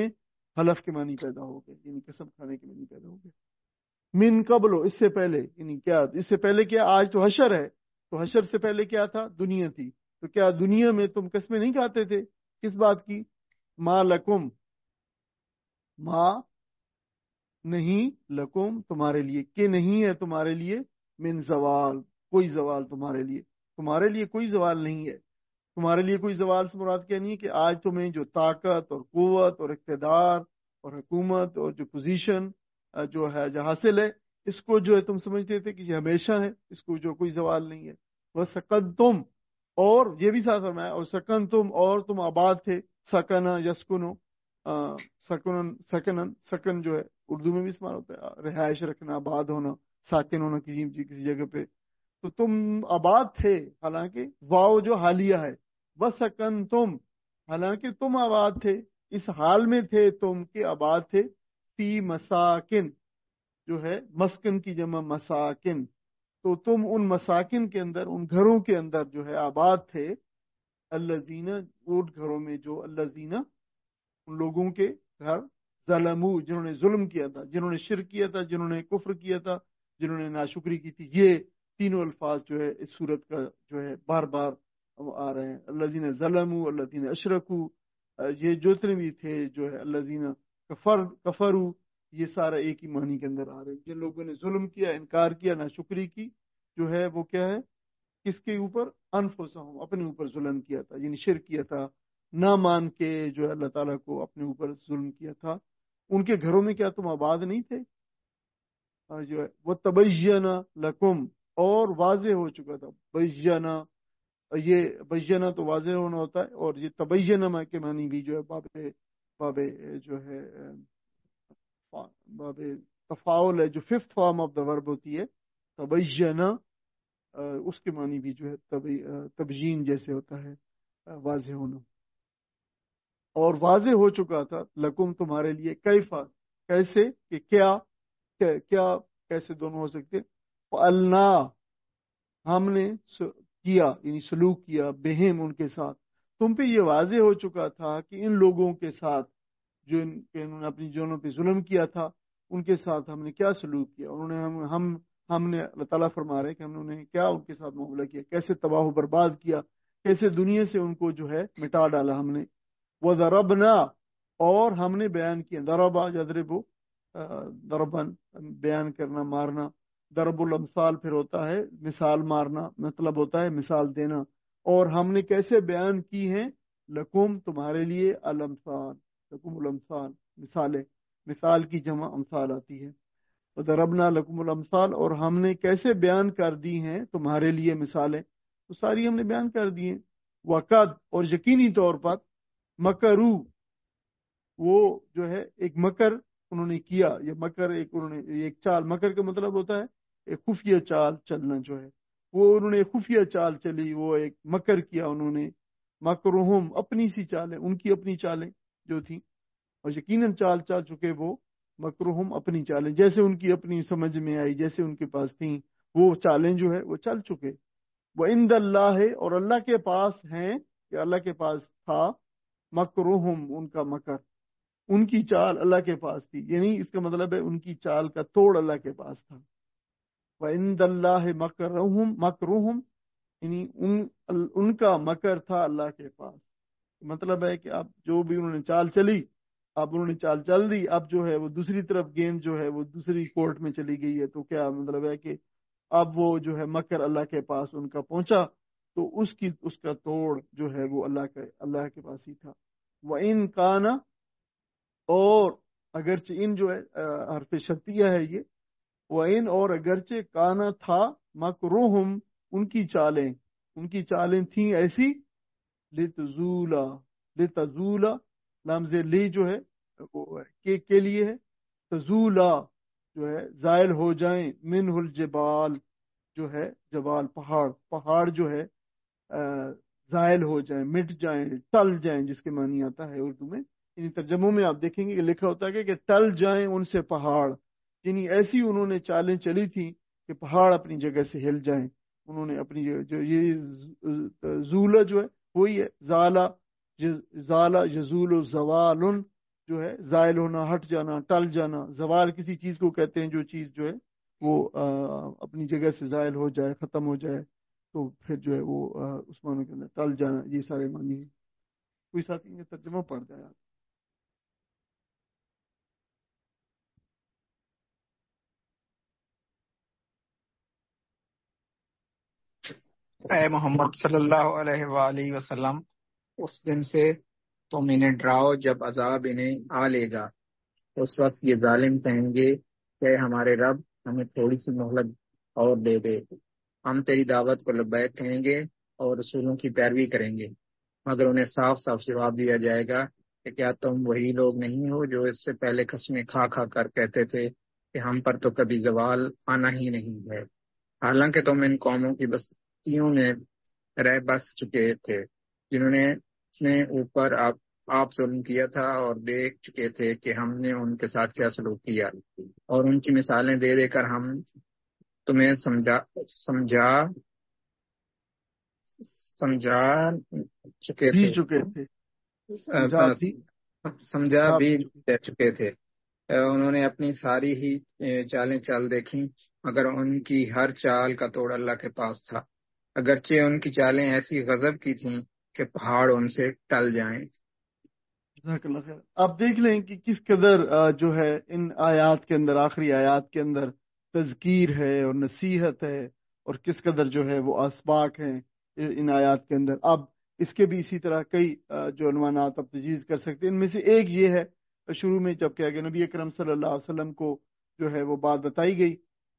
حلف کے معنی پیدا ہو گئے، یعنی قسم کھانے کے معنی پیدا ہو گئے۔ من قبل، اس سے پہلے، یعنی کیا اس سے پہلے کیا؟ آج تو حشر ہے، تو حشر سے پہلے کیا تھا؟ دنیا تھی، تو کیا دنیا میں تم قسمیں نہیں کھاتے تھے؟ کس بات کی؟ ما لکم، ما نہیں، لکم تمہارے لیے، کہ نہیں ہے تمہارے لیے، من زوال، کوئی زوال تمہارے لیے، تمہارے لیے کوئی زوال نہیں ہے۔ تمہارے لیے کوئی زوال سے مراد کیا نہیں ہے کہ آج تمہیں جو طاقت اور قوت اور اقتدار اور حکومت اور جو پوزیشن جو ہے جو حاصل ہے، اس کو جو ہے تم سمجھتے تھے کہ یہ ہمیشہ ہے، اس کو جو کوئی زوال نہیں ہے۔ وہ سکن تم، اور یہ بھی ساتھ فرمایا، اور سکن تم، اور تم آباد تھے، سکنا یسکنو، سکنن سکنن سکن جو ہے اردو میں بھی استعمال ہوتا ہے، رہائش رکھنا، آباد ہونا، ساکن ہونا کسی کسی جگہ پہ، تو تم آباد تھے، حالانکہ واؤ جو حالیہ ہے، وسکن تم، حالانکہ تم آباد تھے، اس حال میں تھے تم کہ آباد تھے، فی مساکن جو ہے مسکن کی جمع مساکن، تو تم ان مساکن کے اندر، ان گھروں کے اندر جو ہے آباد تھے، الذین، ان گھروں میں جو، الذین ان لوگوں کے گھر، ظلموا جنہوں نے ظلم کیا تھا، جنہوں نے شرک کیا تھا، جنہوں نے کفر کیا تھا، جنہوں نے ناشکری کی تھی۔ یہ تینوں الفاظ جو ہے اس صورت کا جو ہے بار بار آ رہے ہیں، الذین ظلموا، الذین اشرکوا، یہ جتنے بھی تھے جو ہے الذین کفر کفروا، یہ سارا ایک ہی معنی کے اندر آ رہے ہیں۔ جن لوگوں نے ظلم کیا، انکار کیا، ناشکری کی، جو ہے وہ کیا ہے؟ کس کے اوپر؟ انفسہم، اپنے اوپر ظلم کیا تھا، یعنی شرک کیا تھا، نہ مان کے جو ہے اللہ تعالیٰ کو اپنے اوپر ظلم کیا تھا۔ ان کے گھروں میں کیا تم آباد نہیں تھے؟ اور جو ہے وہ تبینہ لکم، اور واضح ہو چکا تھا، بیانہ، یہ بیانہ تو واضح ہونا ہوتا ہے، اور یہ تبینہ کے معنی بھی جو ہے باب باب جو ہے باب تفاعل ہے، جو ففتھ فارم آف دا ورب ہوتی ہے تبینہ، اس کے معنی بھی جو ہے تبیین جیسے ہوتا ہے، واضح ہونا، اور واضح ہو چکا تھا لکم تمہارے لیے، کیفا کیسے، کہ کیا کیا کیسے دونوں ہو سکتے، فعلنا ہم نے کیا، یعنی سلوک کیا، بہم ان کے ساتھ، تم پہ یہ واضح ہو چکا تھا کہ ان لوگوں کے ساتھ جو انہوں نے اپنی جانوں پہ ظلم کیا تھا، ان کے ساتھ ہم نے کیا سلوک کیا، انہوں نے ہم ہم ہم نے اللہ تعالیٰ فرما رہے کہ ہم نے کیا ان کے ساتھ معاملہ کیا، کیسے تباہ و برباد کیا، کیسے دنیا سے ان کو جو ہے مٹا ڈالا ہم نے۔ وَضَرَبْنَا، اور ہم نے بیان کیا، ضربا یضربو، ضربن بیان کرنا، مارنا، ضرب الامثال پھر ہوتا ہے مثال مارنا، مطلب ہوتا ہے مثال دینا، اور ہم نے کیسے بیان کی ہیں، لکم تمہارے لیے، الامثال، لکم الامثال مثالیں، مثال کی جمع امثال آتی ہے، وضربنا لکم الامثال، اور ہم نے کیسے بیان کر دی ہیں تمہارے لیے مثالیں، تو ساری ہم نے بیان کر دی ہیں۔ وقد، اور یقینی طور پر، مکرو، وہ جو ہے ایک مکر انہوں نے کیا، یہ مکر ایک انہوں نے ایک چال، مکر کا مطلب ہوتا ہے ایک خفیہ چال چلنا، جو ہے وہ انہوں نے خفیہ چال چلی، وہ ایک مکر کیا انہوں نے، مکرہم اپنی سی چالیں، ان کی اپنی چالیں جو تھیں، اور یقیناً چال چال چکے وہ، مکرہم اپنی چالیں، جیسے ان کی اپنی سمجھ میں آئی، جیسے ان کے پاس تھیں وہ چالیں جو ہے وہ چل چکے۔ وَعِندَ اللَّهِ، اور اللہ کے پاس ہیں، کہ اللہ کے پاس تھا، مکرہم ان کا مکر، ان کی چال اللہ کے پاس تھی، یعنی اس کا مطلب ہے ان کی چال کا توڑ اللہ کے پاس تھا۔ وَعِندَ اللَّهِ مَكْرُهُمْ مَكْرُهُمْ، یعنی ان ان کا مکر تھا اللہ کے پاس، مطلب ہے کہ اب جو بھی انہوں نے چال چلی، اب انہوں نے چال چل دی، اب جو ہے وہ دوسری طرف گیند جو ہے وہ دوسری کورٹ میں چلی گئی ہے، تو کیا مطلب ہے کہ اب وہ جو ہے مکر اللہ کے پاس ان کا پہنچا، تو اس کی اس کا توڑ جو ہے وہ اللہ کے اللہ کے پاس ہی تھا۔ وَإِن كَانَ، اور اگرچہ ان جو ہے حرف شرطیہ ہے یہ، وَإِن، اور اگرچہ کانا تھا، مکروہم ان کی چالیں، ان کی چالیں تھیں ایسی، لتزولا لتزولا لامز لی جو ہے وہ کے کے لیے ہے، تزولا جو ہے زائل ہو جائیں، منہ الجبال جو ہے جبال پہاڑ، پہاڑ جو ہے زائل ہو جائیں، مٹ جائیں، ٹل جائیں، جس کے معنی آتا ہے اردو میں، یعنی ترجموں میں آپ دیکھیں گے کہ لکھا ہوتا ہے کہ ٹل جائیں ان سے پہاڑ، یعنی ایسی انہوں نے چالیں چلی تھیں کہ پہاڑ اپنی جگہ سے ہل جائیں، انہوں نے اپنی جگہ جو یہ زولہ جو ہے وہی ہے، زالا زالا یزول و زوال، جو ہے زائل ہونا، ہٹ جانا، ٹل جانا. زوال کسی چیز کو کہتے ہیں جو چیز جو ہے وہ اپنی جگہ سے زائل ہو جائے، ختم ہو جائے، تو پھر جو ہے وہ اس معنی کے اندر ٹل جانا. یہ سارے معنی ہیں. کوئی ساتھی کا ترجمہ پڑھ دیا. اے محمد صلی اللہ علیہ وآلہ وسلم، اس دن سے تم انہیں ڈراؤ جب عذاب انہیں آ لے گا. اس وقت یہ ظالم کہیں گے کہ ہمارے رب ہمیں تھوڑی سی مہلت اور دے دے، ہم تیری دعوت کو لبیک کہیں گے اور رسولوں کی پیروی کریں گے. مگر انہیں صاف صاف جواب دیا جائے گا کہ کیا تم وہی لوگ نہیں ہو جو اس سے پہلے قسمیں کھا کھا کر کہتے تھے کہ ہم پر تو کبھی زوال آنا ہی نہیں ہے، حالانکہ تم ان قوموں کی بستیوں میں رہ بس چکے تھے جنہوں نے نے اوپر آپ آپ ظلم کیا تھا، اور دیکھ چکے تھے کہ ہم نے ان کے ساتھ کیا سلوک کیا، اور ان کی مثالیں دے دے کر ہم تمہیں سمجھا سمجھا سمجھا چکے بھی تھے چکے تھے سمجھا بھی سمجھا سمجھا بھی بھی چکے. دے چکے تھے. انہوں نے اپنی ساری ہی چالیں چال دیکھیں، مگر ان کی ہر چال کا توڑ اللہ کے پاس تھا، اگرچہ ان کی چالیں ایسی غضب کی تھیں کہ پہاڑ ان سے ٹل جائیں. جزاک اللہ خیر. آپ دیکھ لیں کہ کس قدر جو ہے ان آیات کے اندر، آخری آیات کے اندر تذکیر ہے اور نصیحت ہے، اور کس قدر جو ہے وہ اسباق ہیں ان آیات کے اندر. اب اس کے بھی اسی طرح کئی جو عنوانات آپ تجویز کر سکتے ہیں. ان میں سے ایک یہ ہے، شروع میں جب کہا گیا نبی اکرم صلی اللہ علیہ وسلم کو جو ہے وہ بات بتائی گئی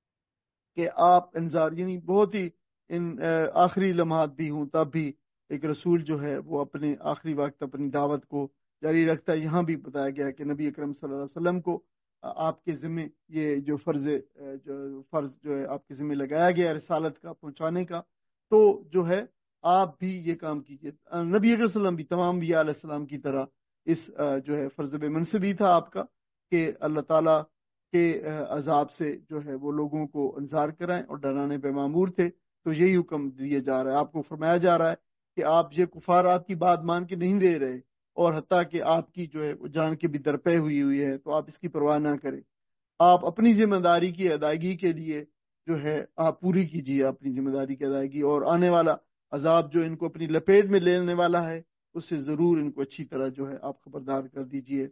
کہ آپ انذار، یعنی بہت ہی ان آخری لمحات بھی ہوں تب بھی ایک رسول جو ہے وہ اپنے آخری وقت اپنی دعوت کو جاری رکھتا ہے. یہاں بھی بتایا گیا کہ نبی اکرم صلی اللہ علیہ وسلم کو آپ کے ذمے یہ جو فرض جو فرض جو ہے آپ کے ذمے لگایا گیا رسالت کا پہنچانے کا، تو جو ہے آپ بھی یہ کام کیجیے. نبی اکرم صلی اللہ علیہ وسلم بھی تمام انبیاء علیہ السلام کی طرح اس جو ہے فرض بے منصبی تھا آپ کا کہ اللہ تعالیٰ کے عذاب سے جو ہے وہ لوگوں کو انذار کرائیں اور ڈرانے پہ مامور تھے. تو یہی حکم دیا جا رہا ہے، آپ کو فرمایا جا رہا ہے کہ آپ یہ کفار آپ کی بات مان کے نہیں دے رہے، اور حتیٰ کہ آپ کی جو ہے جان کے بھی درپے ہوئی ہوئی ہے، تو آپ اس کی پرواہ نہ کریں. آپ اپنی ذمہ داری کی ادائیگی کے لیے جو ہے آپ پوری کیجیے اپنی ذمہ داری کی ادائیگی، اور آنے والا عذاب جو ان کو اپنی لپیٹ میں لینے والا ہے اس سے ضرور ان کو اچھی طرح جو ہے آپ خبردار کر دیجیے.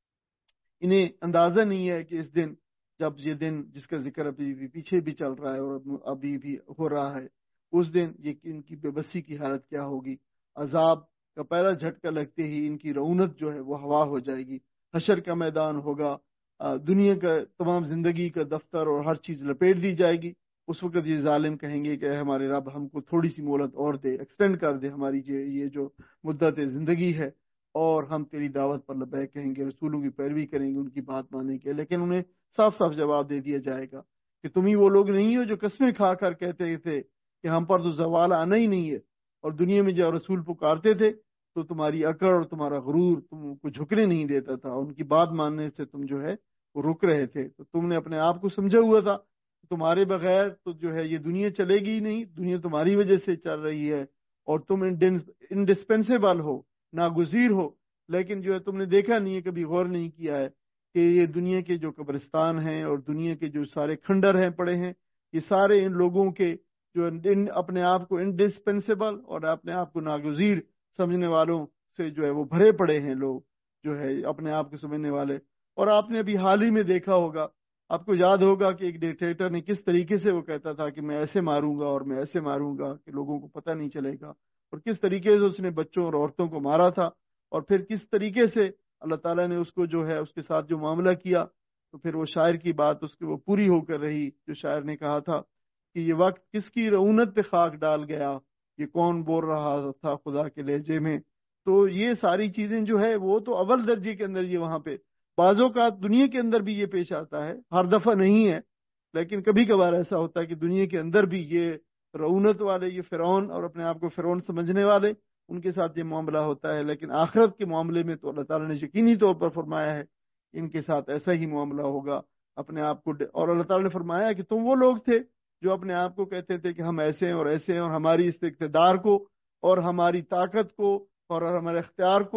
انہیں اندازہ نہیں ہے کہ اس دن، جب یہ دن جس کا ذکر ابھی بھی پیچھے بھی چل رہا ہے اور ابھی بھی ہو رہا ہے، اس دن یہ ان کی بے بسی کی حالت کیا ہوگی. عذاب کا پہلا جھٹکا لگتے ہی ان کی رونت جو ہے وہ ہوا ہو جائے گی. حشر کا میدان ہوگا، دنیا کا تمام زندگی کا دفتر اور ہر چیز لپیٹ دی جائے گی. اس وقت یہ ظالم کہیں گے کہ ہمارے رب ہم کو تھوڑی سی مہلت اور دے، ایکسٹینڈ کر دے ہماری یہ جو مدت زندگی ہے، اور ہم تیری دعوت پر لبیک کہیں گے، رسولوں کی پیروی کریں گے ان کی بات ماننے کے. لیکن انہیں صاف صاف جواب دے دیا جائے گا کہ تم ہی وہ لوگ نہیں ہو جو قسمیں کھا کر کہتے تھے کہ ہم پر تو زوال آنا ہی نہیں ہے، اور دنیا میں جب رسول پکارتے تھے تو تمہاری اکڑ اور تمہارا غرور تم کو جھکنے نہیں دیتا تھا، ان کی بات ماننے سے تم جو ہے وہ رک رہے تھے. تو تم نے اپنے آپ کو سمجھا ہوا تھا تمہارے بغیر تو جو ہے یہ دنیا چلے گی ہی نہیں، دنیا تمہاری وجہ سے چل رہی ہے، اور تم انڈسپینسیبل ہو، ناگزیر ہو. لیکن جو ہے تم نے دیکھا نہیں ہے، کبھی غور نہیں کیا ہے کہ یہ دنیا کے جو قبرستان ہیں اور دنیا کے جو سارے کھنڈر ہیں پڑے ہیں، یہ سارے ان لوگوں کے جو اپنے آپ کو انڈسپینسیبل اور اپنے آپ کو ناگزیر سمجھنے والوں سے جو ہے وہ بھرے پڑے ہیں لوگ جو ہے اپنے آپ کو سمجھنے والے. اور آپ نے ابھی حال ہی میں دیکھا ہوگا، آپ کو یاد ہوگا کہ ایک ڈکٹیٹر نے کس طریقے سے وہ کہتا تھا کہ میں ایسے ماروں گا اور میں ایسے ماروں گا کہ لوگوں کو پتہ نہیں چلے گا، اور کس طریقے سے اس نے بچوں اور عورتوں کو مارا تھا، اور پھر کس طریقے سے اللہ تعالیٰ نے اس کو جو ہے اس کے ساتھ جو معاملہ کیا. تو پھر وہ شاعر کی بات اس کی وہ پوری ہو کر رہی، جو شاعر نے کہا تھا کہ یہ وقت کس کی رعونت پہ خاک ڈال گیا، یہ کون بول رہا تھا خدا کے لہجے میں. تو یہ ساری چیزیں جو ہے وہ تو اول درجے کے اندر یہ وہاں پہ بعضوں کا دنیا کے اندر بھی یہ پیش آتا ہے، ہر دفعہ نہیں ہے لیکن کبھی کبھار ایسا ہوتا ہے کہ دنیا کے اندر بھی یہ رعونت والے، یہ فرعون اور اپنے آپ کو فرعون سمجھنے والے، ان کے ساتھ یہ معاملہ ہوتا ہے. لیکن آخرت کے معاملے میں تو اللہ تعالیٰ نے یقینی طور پر فرمایا ہے ان کے ساتھ ایسا ہی معاملہ ہوگا. اپنے آپ کو، اور اللہ تعالیٰ نے فرمایا کہ تم وہ لوگ تھے جو اپنے آپ کو کہتے تھے کہ ہم ایسے ہیں اور ایسے ہیں، اور ہماری اس اقتدار کو اور ہماری طاقت کو اور ہمارے اختیار کو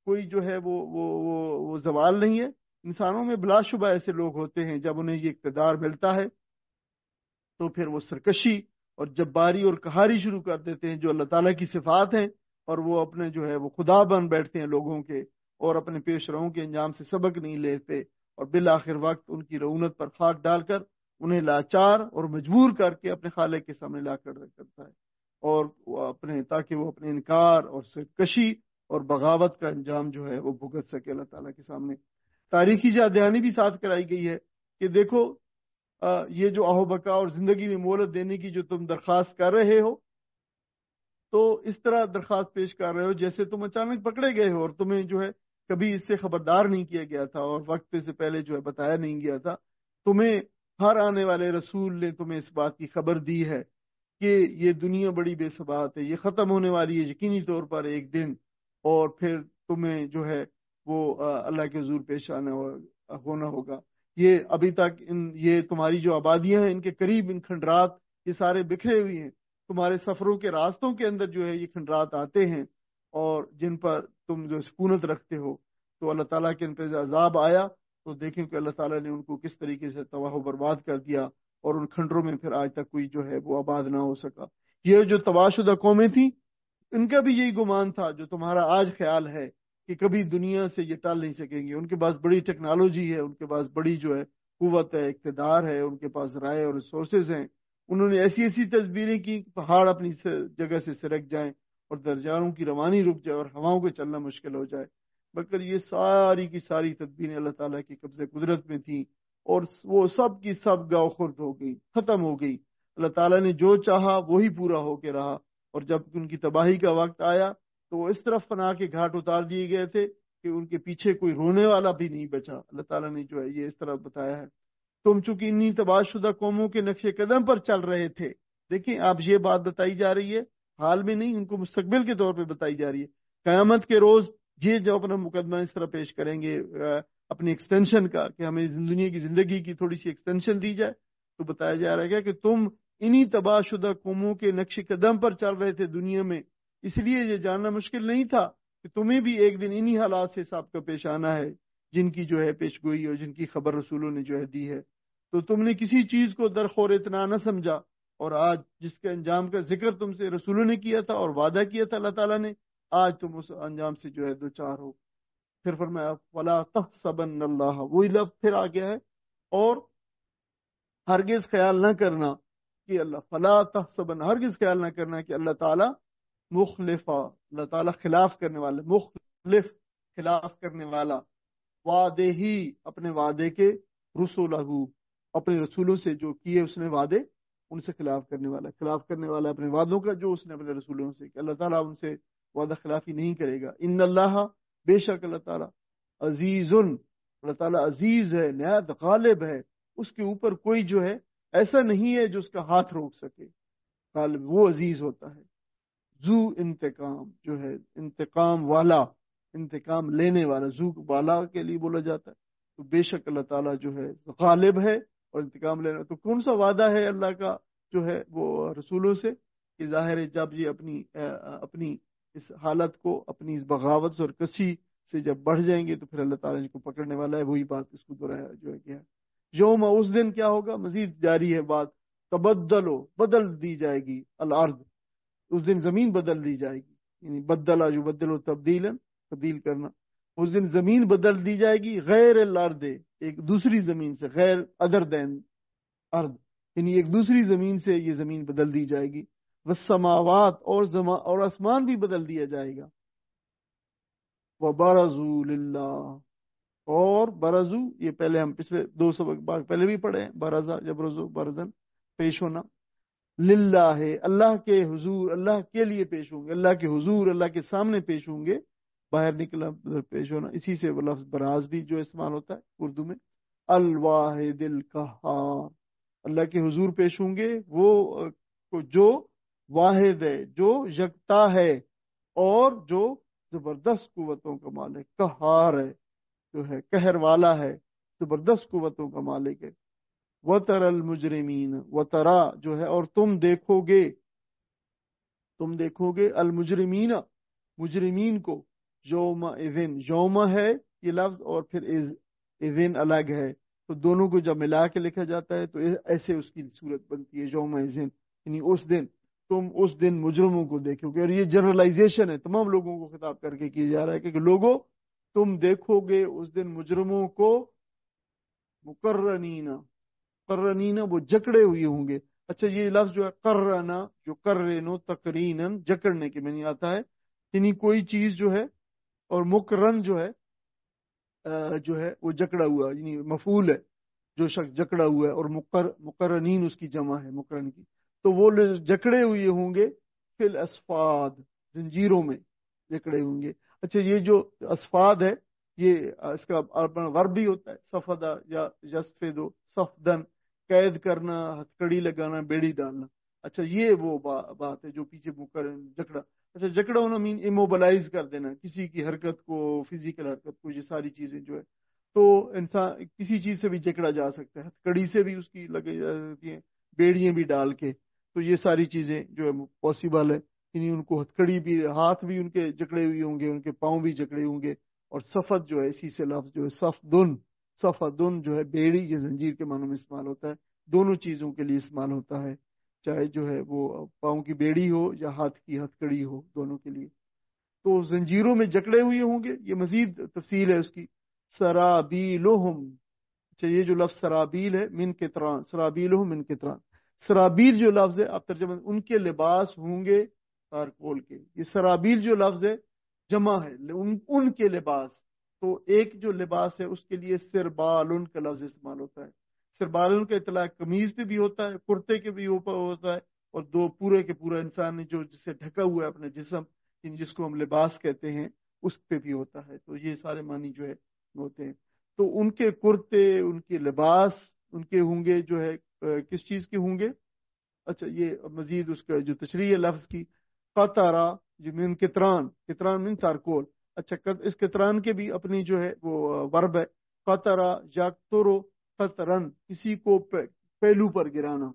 کوئی جو ہے وہ وہ وہ, وہ زوال نہیں ہے۔ انسانوں میں بلا شبہ ایسے لوگ ہوتے ہیں جب انہیں یہ اقتدار ملتا ہے تو پھر وہ سرکشی اور جباری اور قہاری شروع کر دیتے ہیں، جو اللہ تعالیٰ کی صفات ہیں، اور وہ اپنے جو ہے وہ خدا بن بیٹھتے ہیں لوگوں کے، اور اپنے پیش روؤں کے انجام سے سبق نہیں لیتے، اور بالآخر وقت ان کی رعونت پر خاک ڈال کر انہیں لاچار اور مجبور کر کے اپنے خالق کے سامنے لا کر کرتا ہے، اور وہ اپنے تاکہ وہ اپنے انکار اور سرکشی اور بغاوت کا انجام جو ہے وہ بھگت سکے اللہ تعالیٰ کے سامنے۔ تاریخی یاددہانی بھی ساتھ کرائی گئی ہے کہ دیکھو یہ جو آہو بقا اور زندگی میں مہلت دینے کی جو تم درخواست کر رہے ہو، تو اس طرح درخواست پیش کر رہے ہو جیسے تم اچانک پکڑے گئے ہو اور تمہیں جو ہے کبھی اس سے خبردار نہیں کیا گیا تھا اور وقت سے پہلے جو ہے بتایا نہیں گیا تھا۔ تمہیں ہر آنے والے رسول نے تمہیں اس بات کی خبر دی ہے کہ یہ دنیا بڑی بے ثبات ہے، یہ ختم ہونے والی ہے یقینی طور پر ایک دن، اور پھر تمہیں جو ہے وہ اللہ کے حضور پیش آنا ہونا ہوگا۔ یہ ابھی تک ان یہ تمہاری جو آبادیاں ہیں ان کے قریب ان کھنڈرات یہ سارے بکھرے ہوئے ہیں، تمہارے سفروں کے راستوں کے اندر جو ہے یہ کھنڈرات آتے ہیں، اور جن پر تم جو سکونت رکھتے ہو، تو اللہ تعالیٰ کے ان پہ عذاب آیا تو دیکھیں کہ اللہ تعالیٰ نے ان کو کس طریقے سے تباہ و برباد کر دیا، اور ان کھنڈروں میں پھر آج تک کوئی جو ہے وہ آباد نہ ہو سکا۔ یہ جو تباہ شدہ قومیں تھیں ان کا بھی یہی گمان تھا جو تمہارا آج خیال ہے کہ کبھی دنیا سے یہ ٹال نہیں سکیں گے۔ ان کے پاس بڑی ٹیکنالوجی ہے، ان کے پاس بڑی جو ہے قوت ہے، اقتدار ہے، ان کے پاس رائے اور ریسورسز ہیں۔ انہوں نے ایسی ایسی تدبیریں کی کہ پہاڑ اپنی جگہ سے سرک جائیں اور درجاروں کی روانی رک جائے اور ہواؤں کو چلنا مشکل ہو جائے، مگر یہ ساری کی ساری تدبیریں اللہ تعالیٰ کی قبضے قدرت میں تھیں، اور وہ سب کی سب گاؤ خرد ہو گئی، ختم ہو گئی۔ اللہ تعالیٰ نے جو چاہا وہی پورا ہو کے رہا، اور جب ان کی تباہی کا وقت آیا تو وہ اس طرف فنا کے گھاٹ اتار دیے گئے تھے کہ ان کے پیچھے کوئی رونے والا بھی نہیں بچا۔ اللہ تعالیٰ نے جو ہے یہ اس طرح بتایا ہے۔ تم چونکہ انہی تباہ شدہ قوموں کے نقش قدم پر چل رہے تھے، دیکھیں آپ یہ بات بتائی جا رہی ہے حال میں نہیں، ان کو مستقبل کے طور پہ بتائی جا رہی ہے۔ قیامت کے روز یہ جو اپنا مقدمہ اس طرح پیش کریں گے اپنی ایکسٹینشن کا کہ ہمیں دنیا کی زندگی کی تھوڑی سی ایکسٹینشن دی جائے، تو بتایا جا رہا ہے کہ تم انہی تباہ شدہ قوموں کے نقش قدم پر چل رہے تھے دنیا میں، اس لیے یہ جاننا مشکل نہیں تھا کہ تمہیں بھی ایک دن انہی حالات سے سابقہ پیش آنا ہے جن کی جو ہے پیش گوئی اور جن کی خبر رسولوں نے جو ہے دی ہے۔ تو تم نے کسی چیز کو درخور اتنا نہ سمجھا، اور آج جس کے انجام کا ذکر تم سے رسولوں نے کیا تھا اور وعدہ کیا تھا اللہ تعالیٰ نے، آج تم اس انجام سے جو ہے دو چار ہو۔ پھر فرمایا وَلَا تَحْسَبَنَّ اللَّهَ، وہی لفظ پھر آ گیا ہے، اور ہرگز خیال نہ کرنا کہ اللہ فلا تحسبن، ہرگز خیال نہ کرنا کہ اللہ تعالیٰ مخلفہ، اللہ تعالیٰ خلاف کرنے والا، مخلف خلاف کرنے والا، وعدے ہی اپنے وعدے کے، رسولہ اپنے رسولوں سے جو کیے اس نے وعدے ان سے خلاف کرنے والا، خلاف کرنے والا اپنے وعدوں کا جو اس نے اپنے رسولوں سے کہ اللہ تعالیٰ ان سے وعدہ خلافی نہیں کرے گا۔ ان اللہ، بے شک اللہ تعالیٰ، عزیز، اللہ تعالیٰ عزیز ہے، نہایت غالب ہے، اس کے اوپر کوئی جو ہے ایسا نہیں ہے جو اس کا ہاتھ روک سکے، غالب وہ عزیز ہوتا ہے، ذو انتقام، جو ہے انتقام والا، انتقام لینے والا، ذو والا کے لیے بولا جاتا ہے، تو بے شک اللہ تعالیٰ جو ہے غالب ہے اور انتقام لینا۔ تو کون سا وعدہ ہے اللہ کا جو ہے وہ رسولوں سے کہ ظاہر ہے جب یہ اپنی اپنی اس حالت کو، اپنی اس بغاوت اور کسی سے جب بڑھ جائیں گے تو پھر اللہ تعالیٰ ان کو پکڑنے والا ہے، وہی بات اس کو دہرایا جو ہے کیا یوم، اس دن کیا ہوگا، مزید جاری ہے بات، تبدلو، بدل دی جائے گی، الارض، اس دن زمین بدل دی جائے گی، یعنی بدلا جو بدلو تبدیلا، تبدیل کرنا، اس دن زمین بدل دی جائے گی، غیر الارض، ایک دوسری زمین سے، غیر ادر دین ارض، یعنی ایک دوسری زمین سے یہ زمین بدل دی جائے گی، والسماوات، اور زما اور آسمان بھی بدل دیا جائے گا، وبرزوا للہ، اور برزو، یہ پہلے ہم پچھلے دو سبق بعد پہلے بھی پڑھے ہیں، برزا یبرزو برزن، پیش ہونا، للہ ہے، اللہ کے حضور، اللہ کے لیے پیش ہوں گے، اللہ کے حضور، اللہ کے سامنے پیش ہوں گے، باہر نکلا پیش ہونا، اسی سے وہ لفظ براز بھی جو استعمال ہوتا ہے اردو میں، الواحد القہار، اللہ کے حضور پیش ہوں گے وہ جو واحد ہے، جو یکتا ہے، اور جو زبردست قوتوں کا مالک، قہار ہے، جو ہے قہر والا ہے، زبردست قوتوں کا مالک ہے۔ وَتَرَى الْمُجْرِمِينَ، وَتَرَى جو ہے اور تم دیکھو گے، تم دیکھو گے المجرمین، مجرمین کو، یوم اذن، یوم ہے یہ لفظ اور پھر اذن الگ ہے، تو دونوں کو جب ملا کے لکھا جاتا ہے تو ایسے اس کی صورت بنتی ہے یوم اذن، یعنی اس دن تم اس دن مجرموں کو دیکھو گے. اور یہ جنرلائزیشن ہے، تمام لوگوں کو خطاب کر کے کیا جا رہا ہے کہ لوگوں تم دیکھو گے اس دن مجرموں کو مقرنین، قرنین وہ جکڑے ہوئے ہوں گے. اچھا یہ لفظ جو ہے قرنا، جو قرنو تقرینن جکڑنے کے معنی آتا ہے، یعنی کوئی چیز جو ہے، اور مقرن جو ہے جو ہے وہ جکڑا ہوا، یعنی مفعول ہے، جو شخص جکڑا ہوا ہے، اور مقر مقرنین اس کی جمع ہے مقرن کی، تو وہ جکڑے ہوئے ہوں گے فی الاسفاد، زنجیروں میں جکڑے ہوں گے. اچھا یہ جو اسفاد ہے یہ اس کا ورب بھی ہوتا ہے، سفدا یا یسفدو، سفدن قید کرنا، ہتھکڑی لگانا، بیڑی ڈالنا. اچھا یہ وہ بات ہے جو پیچھے مقرن جکڑا. اچھا جکڑا ہونا مین ایموبلائز کر دینا کسی کی حرکت کو، فزیکل حرکت کو، یہ ساری چیزیں جو ہے، تو انسان کسی چیز سے بھی جکڑا جا سکتا ہے، ہتھکڑی سے بھی اس کی لگی جا سکتی ہیں، بیڑیاں بھی ڈال کے، تو یہ ساری چیزیں جو ہے پاسبل ہے. یعنی ان کو ہتھکڑی بھی، ہاتھ بھی ان کے جکڑے ہوئے ہوں گے، ان کے پاؤں بھی جکڑے ہوں گے. اور صفت جو ہے اسی سے لفظ جو ہے صفدن، صفدن جو ہے بیڑی، یہ زنجیر کے معنوں میں استعمال ہوتا ہے، دونوں چیزوں کے لیے استعمال ہوتا ہے، چاہے جو ہے وہ پاؤں کی بیڑی ہو یا ہاتھ کی ہتھکڑی ہو، دونوں کے لیے. تو زنجیروں میں جکڑے ہوئے ہوں گے، یہ مزید تفصیل ہے اس کی. سرابیلہم، اچھا یہ جو لفظ سرابیل ہے من کتران، سرابیلہم من کتران، سرابیل جو لفظ ہے آپ ترجمہ ان کے لباس ہوں گے تارکول کے. یہ سرابیل جو لفظ ہے جمع ہے، ان, ان کے لباس. تو ایک جو لباس ہے اس کے لیے سربالن کا لفظ استعمال ہوتا ہے. سربالن کا اطلاق قمیض پہ بھی ہوتا ہے، کرتے کے بھی اوپر ہوتا ہے، اور دو پورے کے پورا انسان جو جس سے ڈھکا ہوا ہے اپنا جسم، جس کو ہم لباس کہتے ہیں، اس پہ بھی ہوتا ہے. تو یہ سارے معنی جو ہے ہوتے ہیں. تو ان کے کرتے، ان کے لباس ان کے ہوں گے جو ہے کس چیز کے ہوں گے. اچھا یہ مزید اس کا جو تشریح ہے لفظ کی، قطرہ جو من کتران، کتران من تارکول. اچھا اس کتران کے بھی اپنی جو ہے وہ ورب ہے، قطرہ یقطرو قطرن، کسی کو پہلو پر گرانا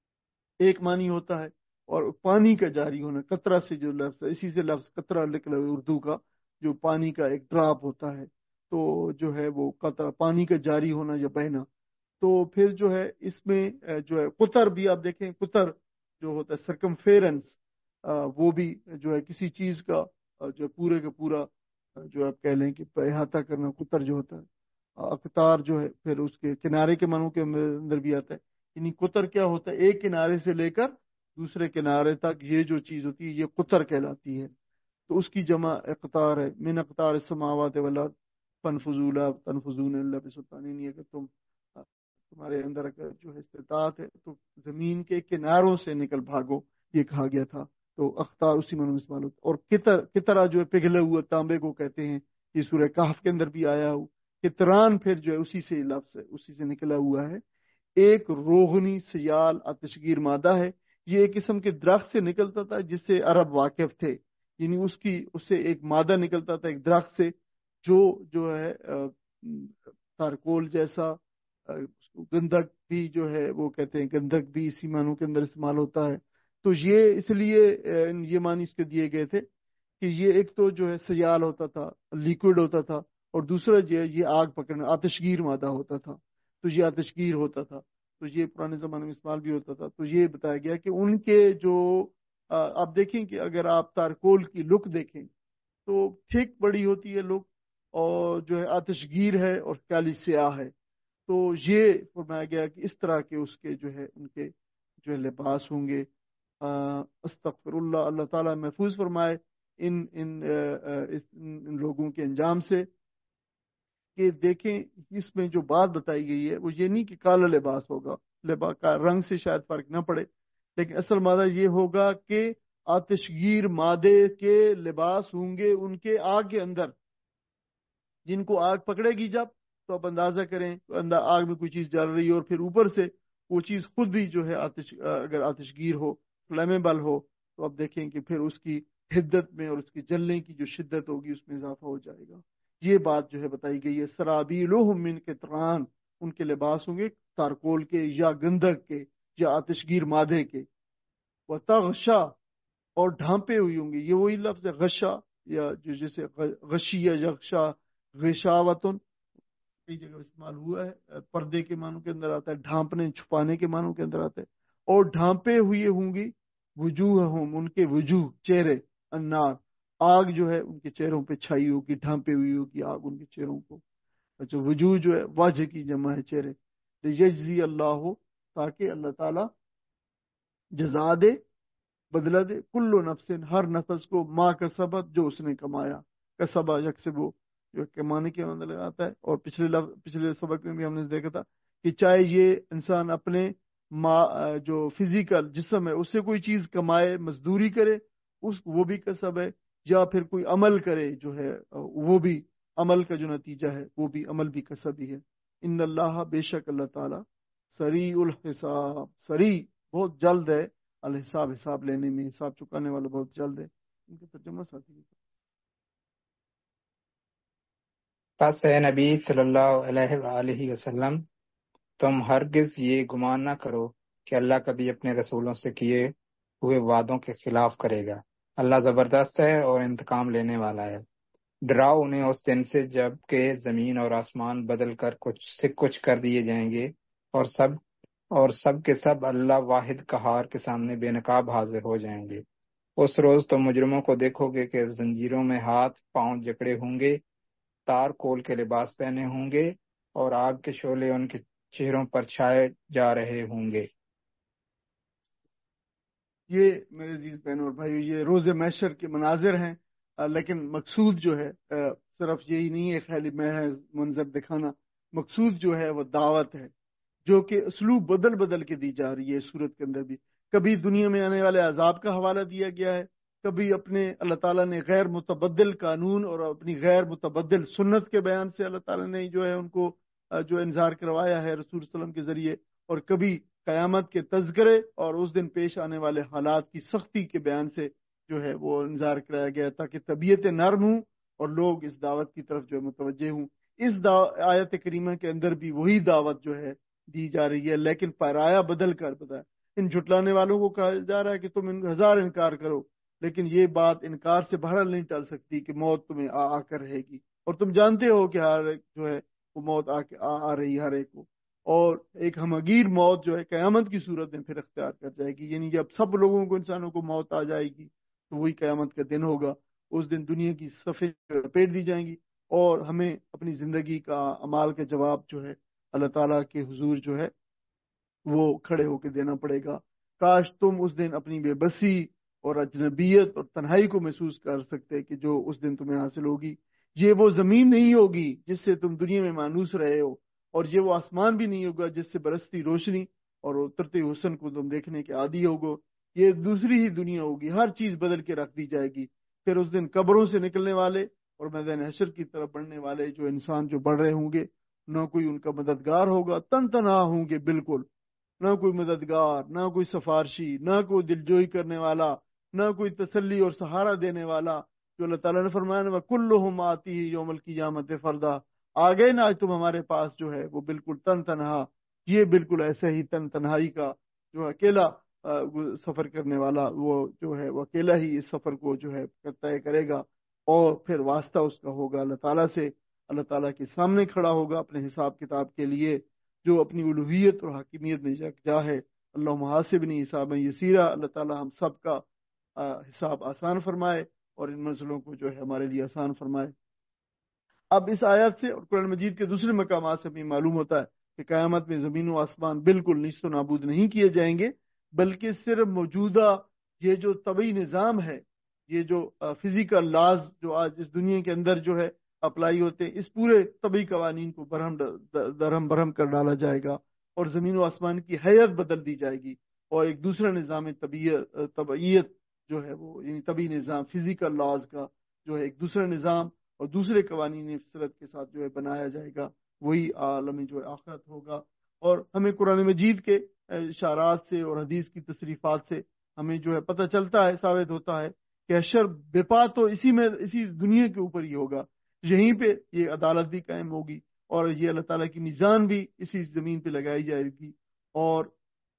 ایک معنی ہوتا ہے، اور پانی کا جاری ہونا، قطرہ سے جو لفظ ہے اسی سے لفظ قطرہ نکلا ہوا اردو کا، جو پانی کا ایک ڈراپ ہوتا ہے، تو جو ہے وہ قطرہ پانی کا جاری ہونا یا بہنا. تو پھر جو ہے اس میں جو ہے قطر بھی آپ دیکھیں، قطر جو ہوتا ہے سرکمفیرنس، وہ بھی جو ہے کسی چیز کا جو پورے کا پورا جو آپ کہہ لیں کہ احاطہ کرنا، قطر جو ہوتا ہے. اقطار جو ہے پھر اس کے کنارے کے معنوں کے اندر بھی آتا ہے. یعنی قطر کیا ہوتا ہے، ایک کنارے سے لے کر دوسرے کنارے تک یہ جو چیز ہوتی ہے یہ قطر کہلاتی ہے. تو اس کی جمع اقطار ہے. من اقطار السماوات والارض فانفذوا لا تنفذون الا بسلطان. نہیں اگر تم تمہارے اندر اگر جو ہے استطاعت ہے تو زمین کے کناروں سے نکل بھاگو، یہ کہا گیا تھا. تو اختار اسی میں استعمال ہوتا ہے. اور کتر، کترا جو ہے پگھلا ہوا تانبے کو کہتے ہیں، یہ سورہ کہف کے اندر بھی آیا ہو. کتران پھر جو ہے اسی سے لفظ ہے، اسی سے نکلا ہوا ہے. ایک روغنی سیال آتشگیر مادہ ہے، یہ ایک قسم کے درخت سے نکلتا تھا جس سے عرب واقف تھے. یعنی اس کی اس سے ایک مادہ نکلتا تھا ایک درخت سے، جو جو ہے تارکول جیسا. گندک بھی جو ہے وہ کہتے ہیں، گندک بھی اسی معنوں کے اندر استعمال ہوتا ہے. تو یہ اس لیے یہ معنی اس کے دیے گئے تھے کہ یہ ایک تو جو ہے سیال ہوتا تھا، لیکوڈ ہوتا تھا، اور دوسرا جو ہے یہ آگ پکڑنا، آتشگیر مادہ ہوتا تھا. تو یہ آتشگیر ہوتا تھا، تو یہ پرانے زمانے میں استعمال بھی ہوتا تھا. تو یہ بتایا گیا کہ ان کے جو آپ دیکھیں کہ اگر آپ تارکول کی لک دیکھیں تو ٹھیک بڑی ہوتی ہے لک، اور جو ہے آتشگیر ہے اور کالی سیاہ ہے. تو یہ فرمایا گیا کہ اس طرح کے اس کے جو ہے ان کے جو ہے لباس ہوں گے. استغفر اللہ، اللہ تعالیٰ محفوظ فرمائے ان ان, ان لوگوں کے انجام سے. کہ دیکھیں اس میں جو بات بتائی گئی ہے وہ یہ نہیں کہ کالا لباس ہوگا، لباس کا رنگ سے شاید فرق نہ پڑے، لیکن اصل مادہ یہ ہوگا کہ آتشگیر مادے کے لباس ہوں گے ان کے آگ کے اندر، جن کو آگ پکڑے گی جب، تو آپ اندازہ کریں آگ میں کوئی چیز جل رہی ہے اور پھر اوپر سے وہ چیز خود بھی جو ہے آتش اگر آتشگیر ہو، فلیمیبل ہو، تو آپ دیکھیں کہ پھر اس کی حدت میں اور اس کی جلنے کی جو شدت ہوگی اس میں اضافہ ہو جائے گا. یہ بات جو ہے بتائی گئی ہے. سرابیلہم من کتران، ان کے لباس ہوں گے تارکول کے یا گندک کے یا آتشگیر مادے کے. وتغشا، اور ڈھانپے ہوئی ہوں گے. یہ وہی لفظ ہے غشا، یا جو جیسے غشیہ یغشا غشاوتن کئی جگہ استعمال ہوا ہے، پردے کے معنوں کے اندر آتا ہے، ڈھانپنے چھپانے کے معنوں کے اندر آتا ہے. اور ڈھانپے ہوئے ہوں گی وجوہہم ان کے وجوہ چہرے، النار آگ جو ہے ان کے چہروں پہ چھائی ہوگی، ڈھانپے ہوئی ہوگی آگ ان کے چہروں کو. اچھا وجوہ جو ہے واجہ کی جمع ہے چہرے. یجزی اللہ تاکہ اللہ تعالی جزا دے، بدلہ دے، کل نفس ہر نفس کو ما کسبت جو اس نے کمایا. کسبہ یکسبو جو کمانے کے اندر آتا ہے. اور پچھلے لفظ پچھلے سبق میں بھی ہم نے دیکھا تھا کہ چاہے یہ انسان اپنے ما جو فزیکل جسم ہے اس سے کوئی چیز کمائے، مزدوری کرے، اس وہ بھی کسب ہے، یا پھر کوئی عمل کرے جو ہے وہ بھی عمل کا جو نتیجہ ہے وہ بھی عمل بھی کسب ہی ہے. ان اللہ بے شک اللہ تعالی سریع الحساب، سریع بہت جلد ہے، الحساب حساب لینے میں، حساب چکانے والا بہت جلد ہے. ان کا ترجمہ ساتھی ہے. پس اے نبی صلی اللہ علیہ وآلہ وسلم، تم ہرگز یہ گمان نہ کرو کہ اللہ کبھی اپنے رسولوں سے کیے ہوئے وعدوں کے خلاف کرے گا. اللہ زبردست ہے اور انتقام لینے والا ہے. ڈراؤ انہیں اس دن سے جب کہ زمین اور آسمان بدل کر کچھ سے کچھ کر دیے جائیں گے، اور سب اور سب کے سب اللہ واحد قہار کے سامنے بے نقاب حاضر ہو جائیں گے. اس روز تم مجرموں کو دیکھو گے کہ زنجیروں میں ہاتھ پاؤں جکڑے ہوں گے، تار کول کے لباس پہنے ہوں گے، اور آگ کے شعلے ان کے چہروں پر چھائے جا رہے ہوں گے. یہ میرے عزیز بہنوں اور بھائیو یہ روز محشر کے مناظر ہیں، لیکن مقصود جو ہے صرف یہی نہیں ہے خیالی محض منظر دکھانا. مقصود جو ہے وہ دعوت ہے، جو کہ اسلوب بدل بدل کے دی جا رہی ہے. اس صورت کے اندر بھی کبھی دنیا میں آنے والے عذاب کا حوالہ دیا گیا ہے، کبھی اپنے اللہ تعالیٰ نے غیر متبدل قانون اور اپنی غیر متبدل سنت کے بیان سے اللہ تعالیٰ نے جو ہے ان کو جو انذار کروایا ہے رسول صلی اللہ علیہ وسلم کے ذریعے، اور کبھی قیامت کے تذکرے اور اس دن پیش آنے والے حالات کی سختی کے بیان سے جو ہے وہ انذار کرایا گیا تاکہ طبیعتیں نرم ہوں اور لوگ اس دعوت کی طرف جو ہے متوجہ ہوں. اس آیت کریمہ کے اندر بھی وہی دعوت جو ہے دی جا رہی ہے، لیکن پرایا بدل کر بتا. ان جھٹلانے والوں کو کہا جا رہا ہے کہ تم ان ہزار انکار کرو، لیکن یہ بات انکار سے بہرحال نہیں ٹل سکتی کہ موت تمہیں آ آ کر رہے گی. اور تم جانتے ہو کہ ہر ایک جو ہے وہ موت آ, آ, آ رہی ہر ایک کو، اور ایک ہمگیر موت جو ہے قیامت کی صورت میں پھر اختیار کر جائے گی. یعنی جب سب لوگوں کو انسانوں کو موت آ جائے گی تو وہی قیامت کا دن ہوگا. اس دن دنیا کی صفیں لپیٹ دی جائیں گی اور ہمیں اپنی زندگی کا اعمال کا جواب جو ہے اللہ تعالیٰ کے حضور جو ہے وہ کھڑے ہو کے دینا پڑے گا. کاش تم اس دن اپنی بے بسی اور اجنبیت اور تنہائی کو محسوس کر سکتے کہ جو اس دن تمہیں حاصل ہوگی. یہ وہ زمین نہیں ہوگی جس سے تم دنیا میں مانوس رہے ہو، اور یہ وہ آسمان بھی نہیں ہوگا جس سے برستی روشنی اور اترتے حسن کو تم دیکھنے کے عادی ہوگو. یہ دوسری ہی دنیا ہوگی، ہر چیز بدل کے رکھ دی جائے گی. پھر اس دن قبروں سے نکلنے والے اور میدان حشر کی طرف بڑھنے والے جو انسان جو بڑھ رہے ہوں گے، نہ کوئی ان کا مددگار ہوگا، تن تنہا ہوں گے بالکل. نہ کوئی مددگار، نہ کوئی سفارشی، نہ کوئی دلجوئی کرنے والا، نہ کوئی تسلی اور سہارا دینے والا. جو اللہ تعالیٰ نے فرمایا نا کلہم آتی یوم القیامت فردا، آ گئے نا آج تم ہمارے پاس جو ہے وہ بالکل تن تنہا. یہ بالکل ایسے ہی تن تنہائی کا جو اکیلا سفر کرنے والا وہ جو ہے وہ اکیلا ہی اس سفر کو جو ہے طے کرے گا، اور پھر واسطہ اس کا ہوگا اللہ تعالیٰ سے. اللہ تعالیٰ کے سامنے کھڑا ہوگا اپنے حساب کتاب کے لیے، جو اپنی الوہیت اور حاکمیت میں یکجا ہے. اللہ محاسبنی حساب یسیرا. اللہ تعالیٰ ہم سب کا حساب آسان فرمائے اور ان منزلوں کو جو ہے ہمارے لیے آسان فرمائے. اب اس آیت سے اور قرآن مجید کے دوسرے مقامات سے بھی معلوم ہوتا ہے کہ قیامت میں زمین و آسمان بالکل نیست و نابود نہیں کیے جائیں گے، بلکہ صرف موجودہ یہ جو طبعی نظام ہے، یہ جو فزیکل لاز جو آج اس دنیا کے اندر جو ہے اپلائی ہوتے ہیں، اس پورے طبعی قوانین کو برہم درہم برہم کر ڈالا جائے گا اور زمین و آسمان کی حیت بدل دی جائے گی، اور ایک دوسرا نظام طبیعت طبعیت جو ہے وہ یعنی طبعی نظام فزیکل لاز کا جو ہے ایک دوسرا نظام اور دوسرے قوانین فطرت کے ساتھ جو ہے بنایا جائے گا. وہی عالم جو ہے آخرت ہوگا. اور ہمیں قرآن مجید کے اشارات سے اور حدیث کی تصریفات سے ہمیں جو ہے پتہ چلتا ہے، ثابت ہوتا ہے کہ حشر بپا تو اسی میں اسی دنیا کے اوپر ہی ہوگا. یہیں پہ یہ عدالت بھی قائم ہوگی اور یہ اللہ تعالیٰ کی میزان بھی اسی زمین پہ لگائی جائے گی، اور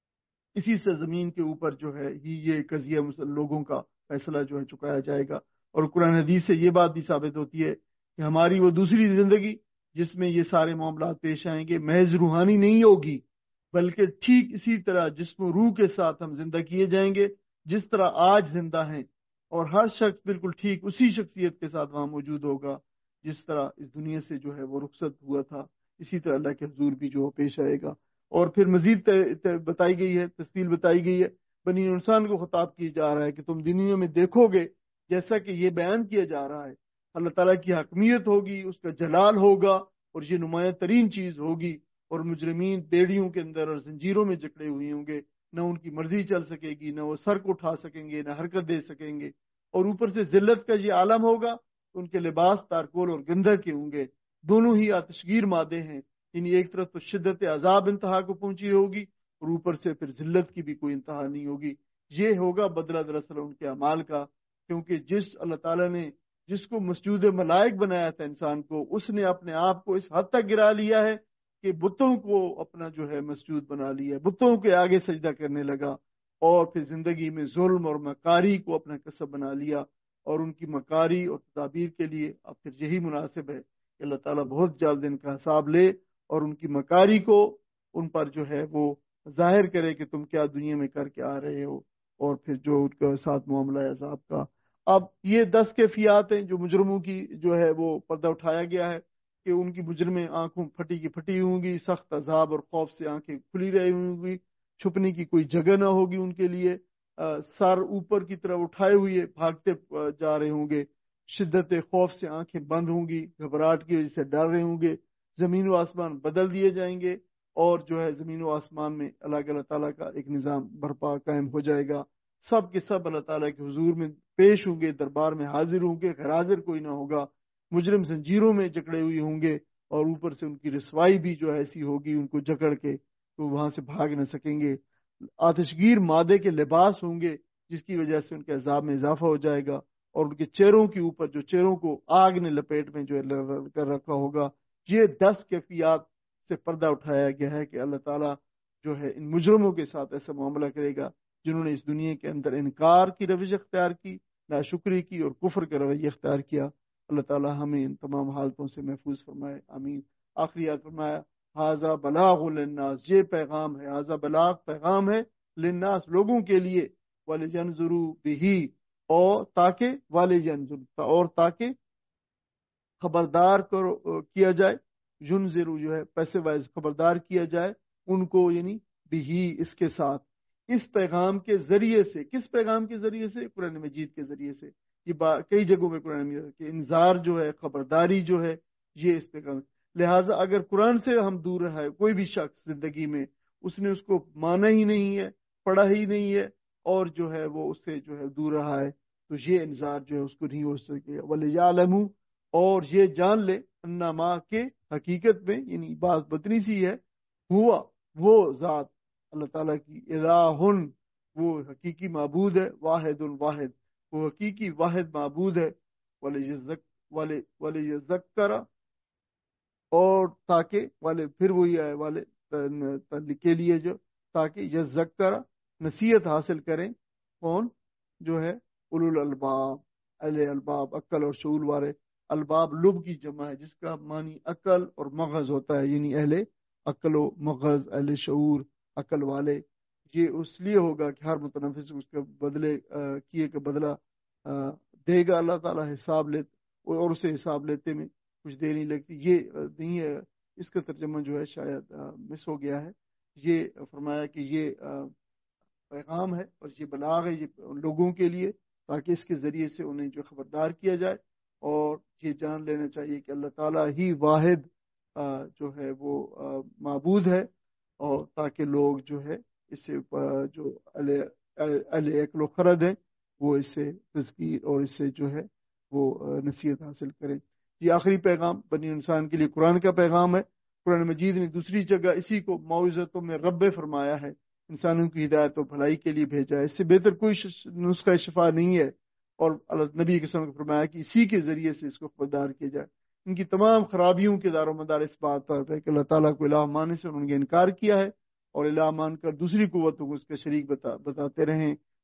اسی سے زمین کے اوپر جو ہے ہی یہ قضیہ لوگوں کا فیصلہ جو ہے چکایا جائے گا. اور قرآن حدیث سے یہ بات بھی ثابت ہوتی ہے کہ ہماری وہ دوسری زندگی جس میں یہ سارے معاملات پیش آئیں گے محض روحانی نہیں ہوگی، بلکہ ٹھیک اسی طرح جسم و روح کے ساتھ ہم زندہ کیے جائیں گے جس طرح آج زندہ ہیں، اور ہر شخص بالکل ٹھیک اسی شخصیت کے ساتھ وہاں موجود ہوگا جس طرح اس دنیا سے جو ہے وہ رخصت ہوا تھا، اسی طرح اللہ کے حضور بھی جو پیش آئے گا۔ اور پھر مزید بتائی گئی ہے، تفصیل بتائی گئی ہے، بنی انسان کو خطاب کیا جا رہا ہے کہ تم دنیا میں دیکھو گے جیسا کہ یہ بیان کیا جا رہا ہے، اللہ تعالیٰ کی حکمیت ہوگی، اس کا جلال ہوگا، اور یہ نمایاں ترین چیز ہوگی، اور مجرمین بیڑیوں کے اندر اور زنجیروں میں جکڑے ہوئے ہوں گے، نہ ان کی مرضی چل سکے گی، نہ وہ سر کو اٹھا سکیں گے، نہ حرکت دے سکیں گے، اور اوپر سے ذلت کا یہ عالم ہوگا، ان کے لباس تارکول اور گندھر کے ہوں گے، دونوں ہی آتشگیر مادے ہیں، یعنی ایک طرف تو شدت عذاب انتہا کو پہنچی ہوگی، اور اوپر سے پھر ذلت کی بھی کوئی انتہا نہیں ہوگی۔ یہ ہوگا بدلہ دراصل ان کے اعمال کا، کیونکہ جس اللہ تعالیٰ نے جس کو مسجود ملائک بنایا تھا انسان کو، اس نے اپنے آپ کو اس حد تک گرا لیا ہے کہ بتوں کو اپنا جو ہے مسجود بنا لیا ہے، بتوں کے آگے سجدہ کرنے لگا، اور پھر زندگی میں ظلم اور مکاری کو اپنا کسب بنا لیا، اور ان کی مکاری اور تدابیر کے لیے اب پھر یہی مناسب ہے کہ اللہ تعالیٰ بہت جلد ان کا حساب لے اور ان کی مکاری کو ان پر جو ہے وہ ظاہر کرے کہ تم کیا دنیا میں کر کے آ رہے ہو، اور پھر جو ان کے ساتھ معاملہ ہے عذاب کا۔ اب یہ دس کیفیات ہیں جو مجرموں کی جو ہے وہ پردہ اٹھایا گیا ہے کہ ان کی مجرمیں آنکھوں پھٹی کی پھٹی ہوں گی، سخت عذاب اور خوف سے آنکھیں کھلی رہی ہوں گی، چھپنے کی کوئی جگہ نہ ہوگی ان کے لیے، سر اوپر کی طرف اٹھائے ہوئے بھاگتے جا رہے ہوں گے، شدت خوف سے آنکھیں بند ہوں گی، گھبراہٹ کی وجہ سے ڈر رہے ہوں گے، زمین و آسمان بدل دیے جائیں گے، اور جو ہے زمین و آسمان میں اللہ اللہ تعالیٰ کا ایک نظام برپا قائم ہو جائے گا، سب کے سب اللہ تعالیٰ کے حضور میں پیش ہوں گے، دربار میں حاضر ہوں گے، غیر حاضر کوئی نہ ہوگا، مجرم زنجیروں میں جکڑے ہوئے ہوں گے، اور اوپر سے ان کی رسوائی بھی جو ایسی ہوگی ان کو جکڑ کے تو وہاں سے بھاگ نہ سکیں گے، آتشگیر مادے کے لباس ہوں گے جس کی وجہ سے ان کے عذاب میں اضافہ ہو جائے گا، اور ان کے چہروں کے اوپر جو چہروں کو آگ نے لپیٹ میں جو ہے کر رکھا ہوگا۔ یہ دس کیفیات سے پردہ اٹھایا گیا ہے کہ اللہ تعالیٰ جو ہے ان مجرموں کے ساتھ ایسا معاملہ کرے گا جنہوں نے اس دنیا کے اندر انکار کی روش اختیار کی، ناشکری کی اور کفر کا رویہ اختیار کیا۔ اللہ تعالیٰ ہمیں ان تمام حالتوں سے محفوظ فرمائے، آمین۔ آخری آیت فرمایا ھذا بلاغ للناس، یہ پیغام ہے، ھذا بلاغ پیغام ہے للناس لوگوں کے لیے، ولینظروا بہ، اور تاکہ ولینظر اور تاکہ خبردار کرو کیا جائے، ینظروا جو ہے پیسے وائز خبردار کیا جائے ان کو، یعنی بھی اس کے ساتھ، اس پیغام کے ذریعے سے۔ کس پیغام کے ذریعے سے؟ قرآن مجید کے ذریعے سے۔ یہ کئی جگہوں میں قرآن مجید کہ انذار جو ہے، خبرداری جو ہے، یہ اس پیغام۔ لہٰذا اگر قرآن سے ہم دور رہا ہے کوئی بھی شخص زندگی میں، اس نے اس کو مانا ہی نہیں ہے، پڑھا ہی نہیں ہے، اور جو ہے وہ اس سے جو ہے دور رہا ہے، تو یہ انذار جو ہے اس کو نہیں ہو سکے۔ وَلِيَعْلَمُوا، اور یہ جان لے، انما کے حقیقت میں، یعنی بات بتنی سی ہے، ہوا وہ ذات اللہ تعالیٰ کی، الہن وہ حقیقی معبود ہے، واحد واحد وہ حقیقی واحد معبود ہے، وَلِيَذَّكَّرَ، اور تاکہ والے پھر وہی آئے والے کے لیے جو تاکہ یذکر نصیحت حاصل کریں، کون؟ جو ہے اولو الالباب، اہل الباب، عقل اور شعور والے۔ الباب لب کی جمع ہے جس کا معنی عقل اور مغز ہوتا ہے، یعنی اہل عقل و مغز، اہل شعور، عقل والے۔ یہ اس لیے ہوگا کہ ہر متنفس اس کے بدلے کیے کا بدلہ دے گا اللہ تعالیٰ، حساب لے، اور اسے حساب لیتے میں کچھ دیر نہیں لگتی۔ یہ نہیں ہے، اس کا ترجمہ جو ہے شاید مس ہو گیا ہے۔ یہ فرمایا کہ یہ پیغام ہے اور یہ بلاغ ہے، یہ لوگوں کے لیے، تاکہ اس کے ذریعے سے انہیں جو خبردار کیا جائے، اور یہ جان لینا چاہیے کہ اللہ تعالیٰ ہی واحد جو ہے وہ معبود ہے، اور تاکہ لوگ جو ہے اس سے جو اہل عقل و خرد ہیں وہ اس سے تذکیر اور اس سے جو ہے وہ نصیحت حاصل کریں۔ یہ آخری پیغام بنی انسان کے لیے قرآن کا پیغام ہے۔ قرآن مجید نے دوسری جگہ اسی کو موعظۃ میں رب فرمایا ہے، انسانوں کی ہدایت و بھلائی کے لیے بھیجا ہے، اس سے بہتر کوئی نسخہ شفا نہیں ہے، اور اللہ نبی کے سامنے فرمایا کہ اسی کے ذریعے سے اس کو خبردار کیا جائے۔ ان کی تمام خرابیوں کے دار و مدار اس بات پر ہے کہ اللہ تعالیٰ کو الہ ماننے سے انہوں نے انکار کیا ہے، اور الہ مان کر دوسری قوتوں کو اس کا شریک بتا بتاتے رہیں،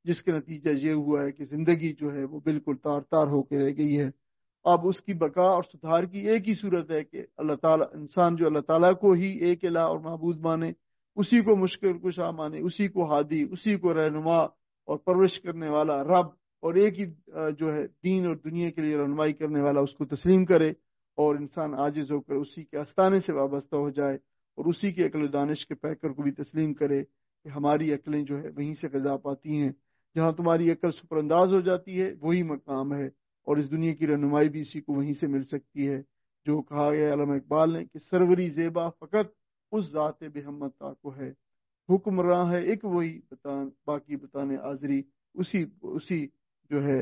جس کا نتیجہ یہ ہوا ہے کہ زندگی جو ہے وہ بالکل تار تار ہو کے رہ گئی ہے۔ اب اس کی بقا اور سدھار کی ایک ہی صورت ہے کہ اللہ تعالیٰ انسان جو اللہ تعالیٰ کو ہی ایک الہ اور معبود مانے، اسی کو مشکل کشا مانے، اسی کو ہادی، اسی کو رہنما اور پرورش کرنے والا رب، اور ایک ہی جو ہے دین اور دنیا کے لیے رہنمائی کرنے والا، اس کو تسلیم کرے اور انسان عاجز ہو کر اسی کے آستانے سے وابستہ ہو جائے اور اسی کی عقل و دانش کے پیکر کو بھی تسلیم کرے کہ ہماری عقلیں جو ہے وہیں سے غذا پاتی ہیں، جہاں تمہاری عقل سپر انداز ہو جاتی ہے وہی مقام ہے، اور اس دنیا کی رہنمائی بھی اسی کو وہیں سے مل سکتی ہے۔ جو کہا گیا علامہ اقبال نے کہ سروری زیبا فقط اس ذات بے ہمتا کو ہے، حکمراں ہے ایک وہی بتان باقی بتانے آزری، اسی اسی جو ہے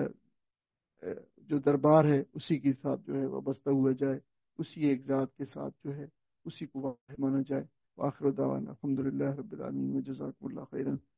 جو دربار ہے اسی کے ساتھ جو ہے وابستہ ہوا جائے، اسی ایک ذات کے ساتھ جو ہے اسی کو واحد مانا جائے۔ وآخر دعوانا الحمدللہ رب العالمین، جزاکم اللہ خیرا۔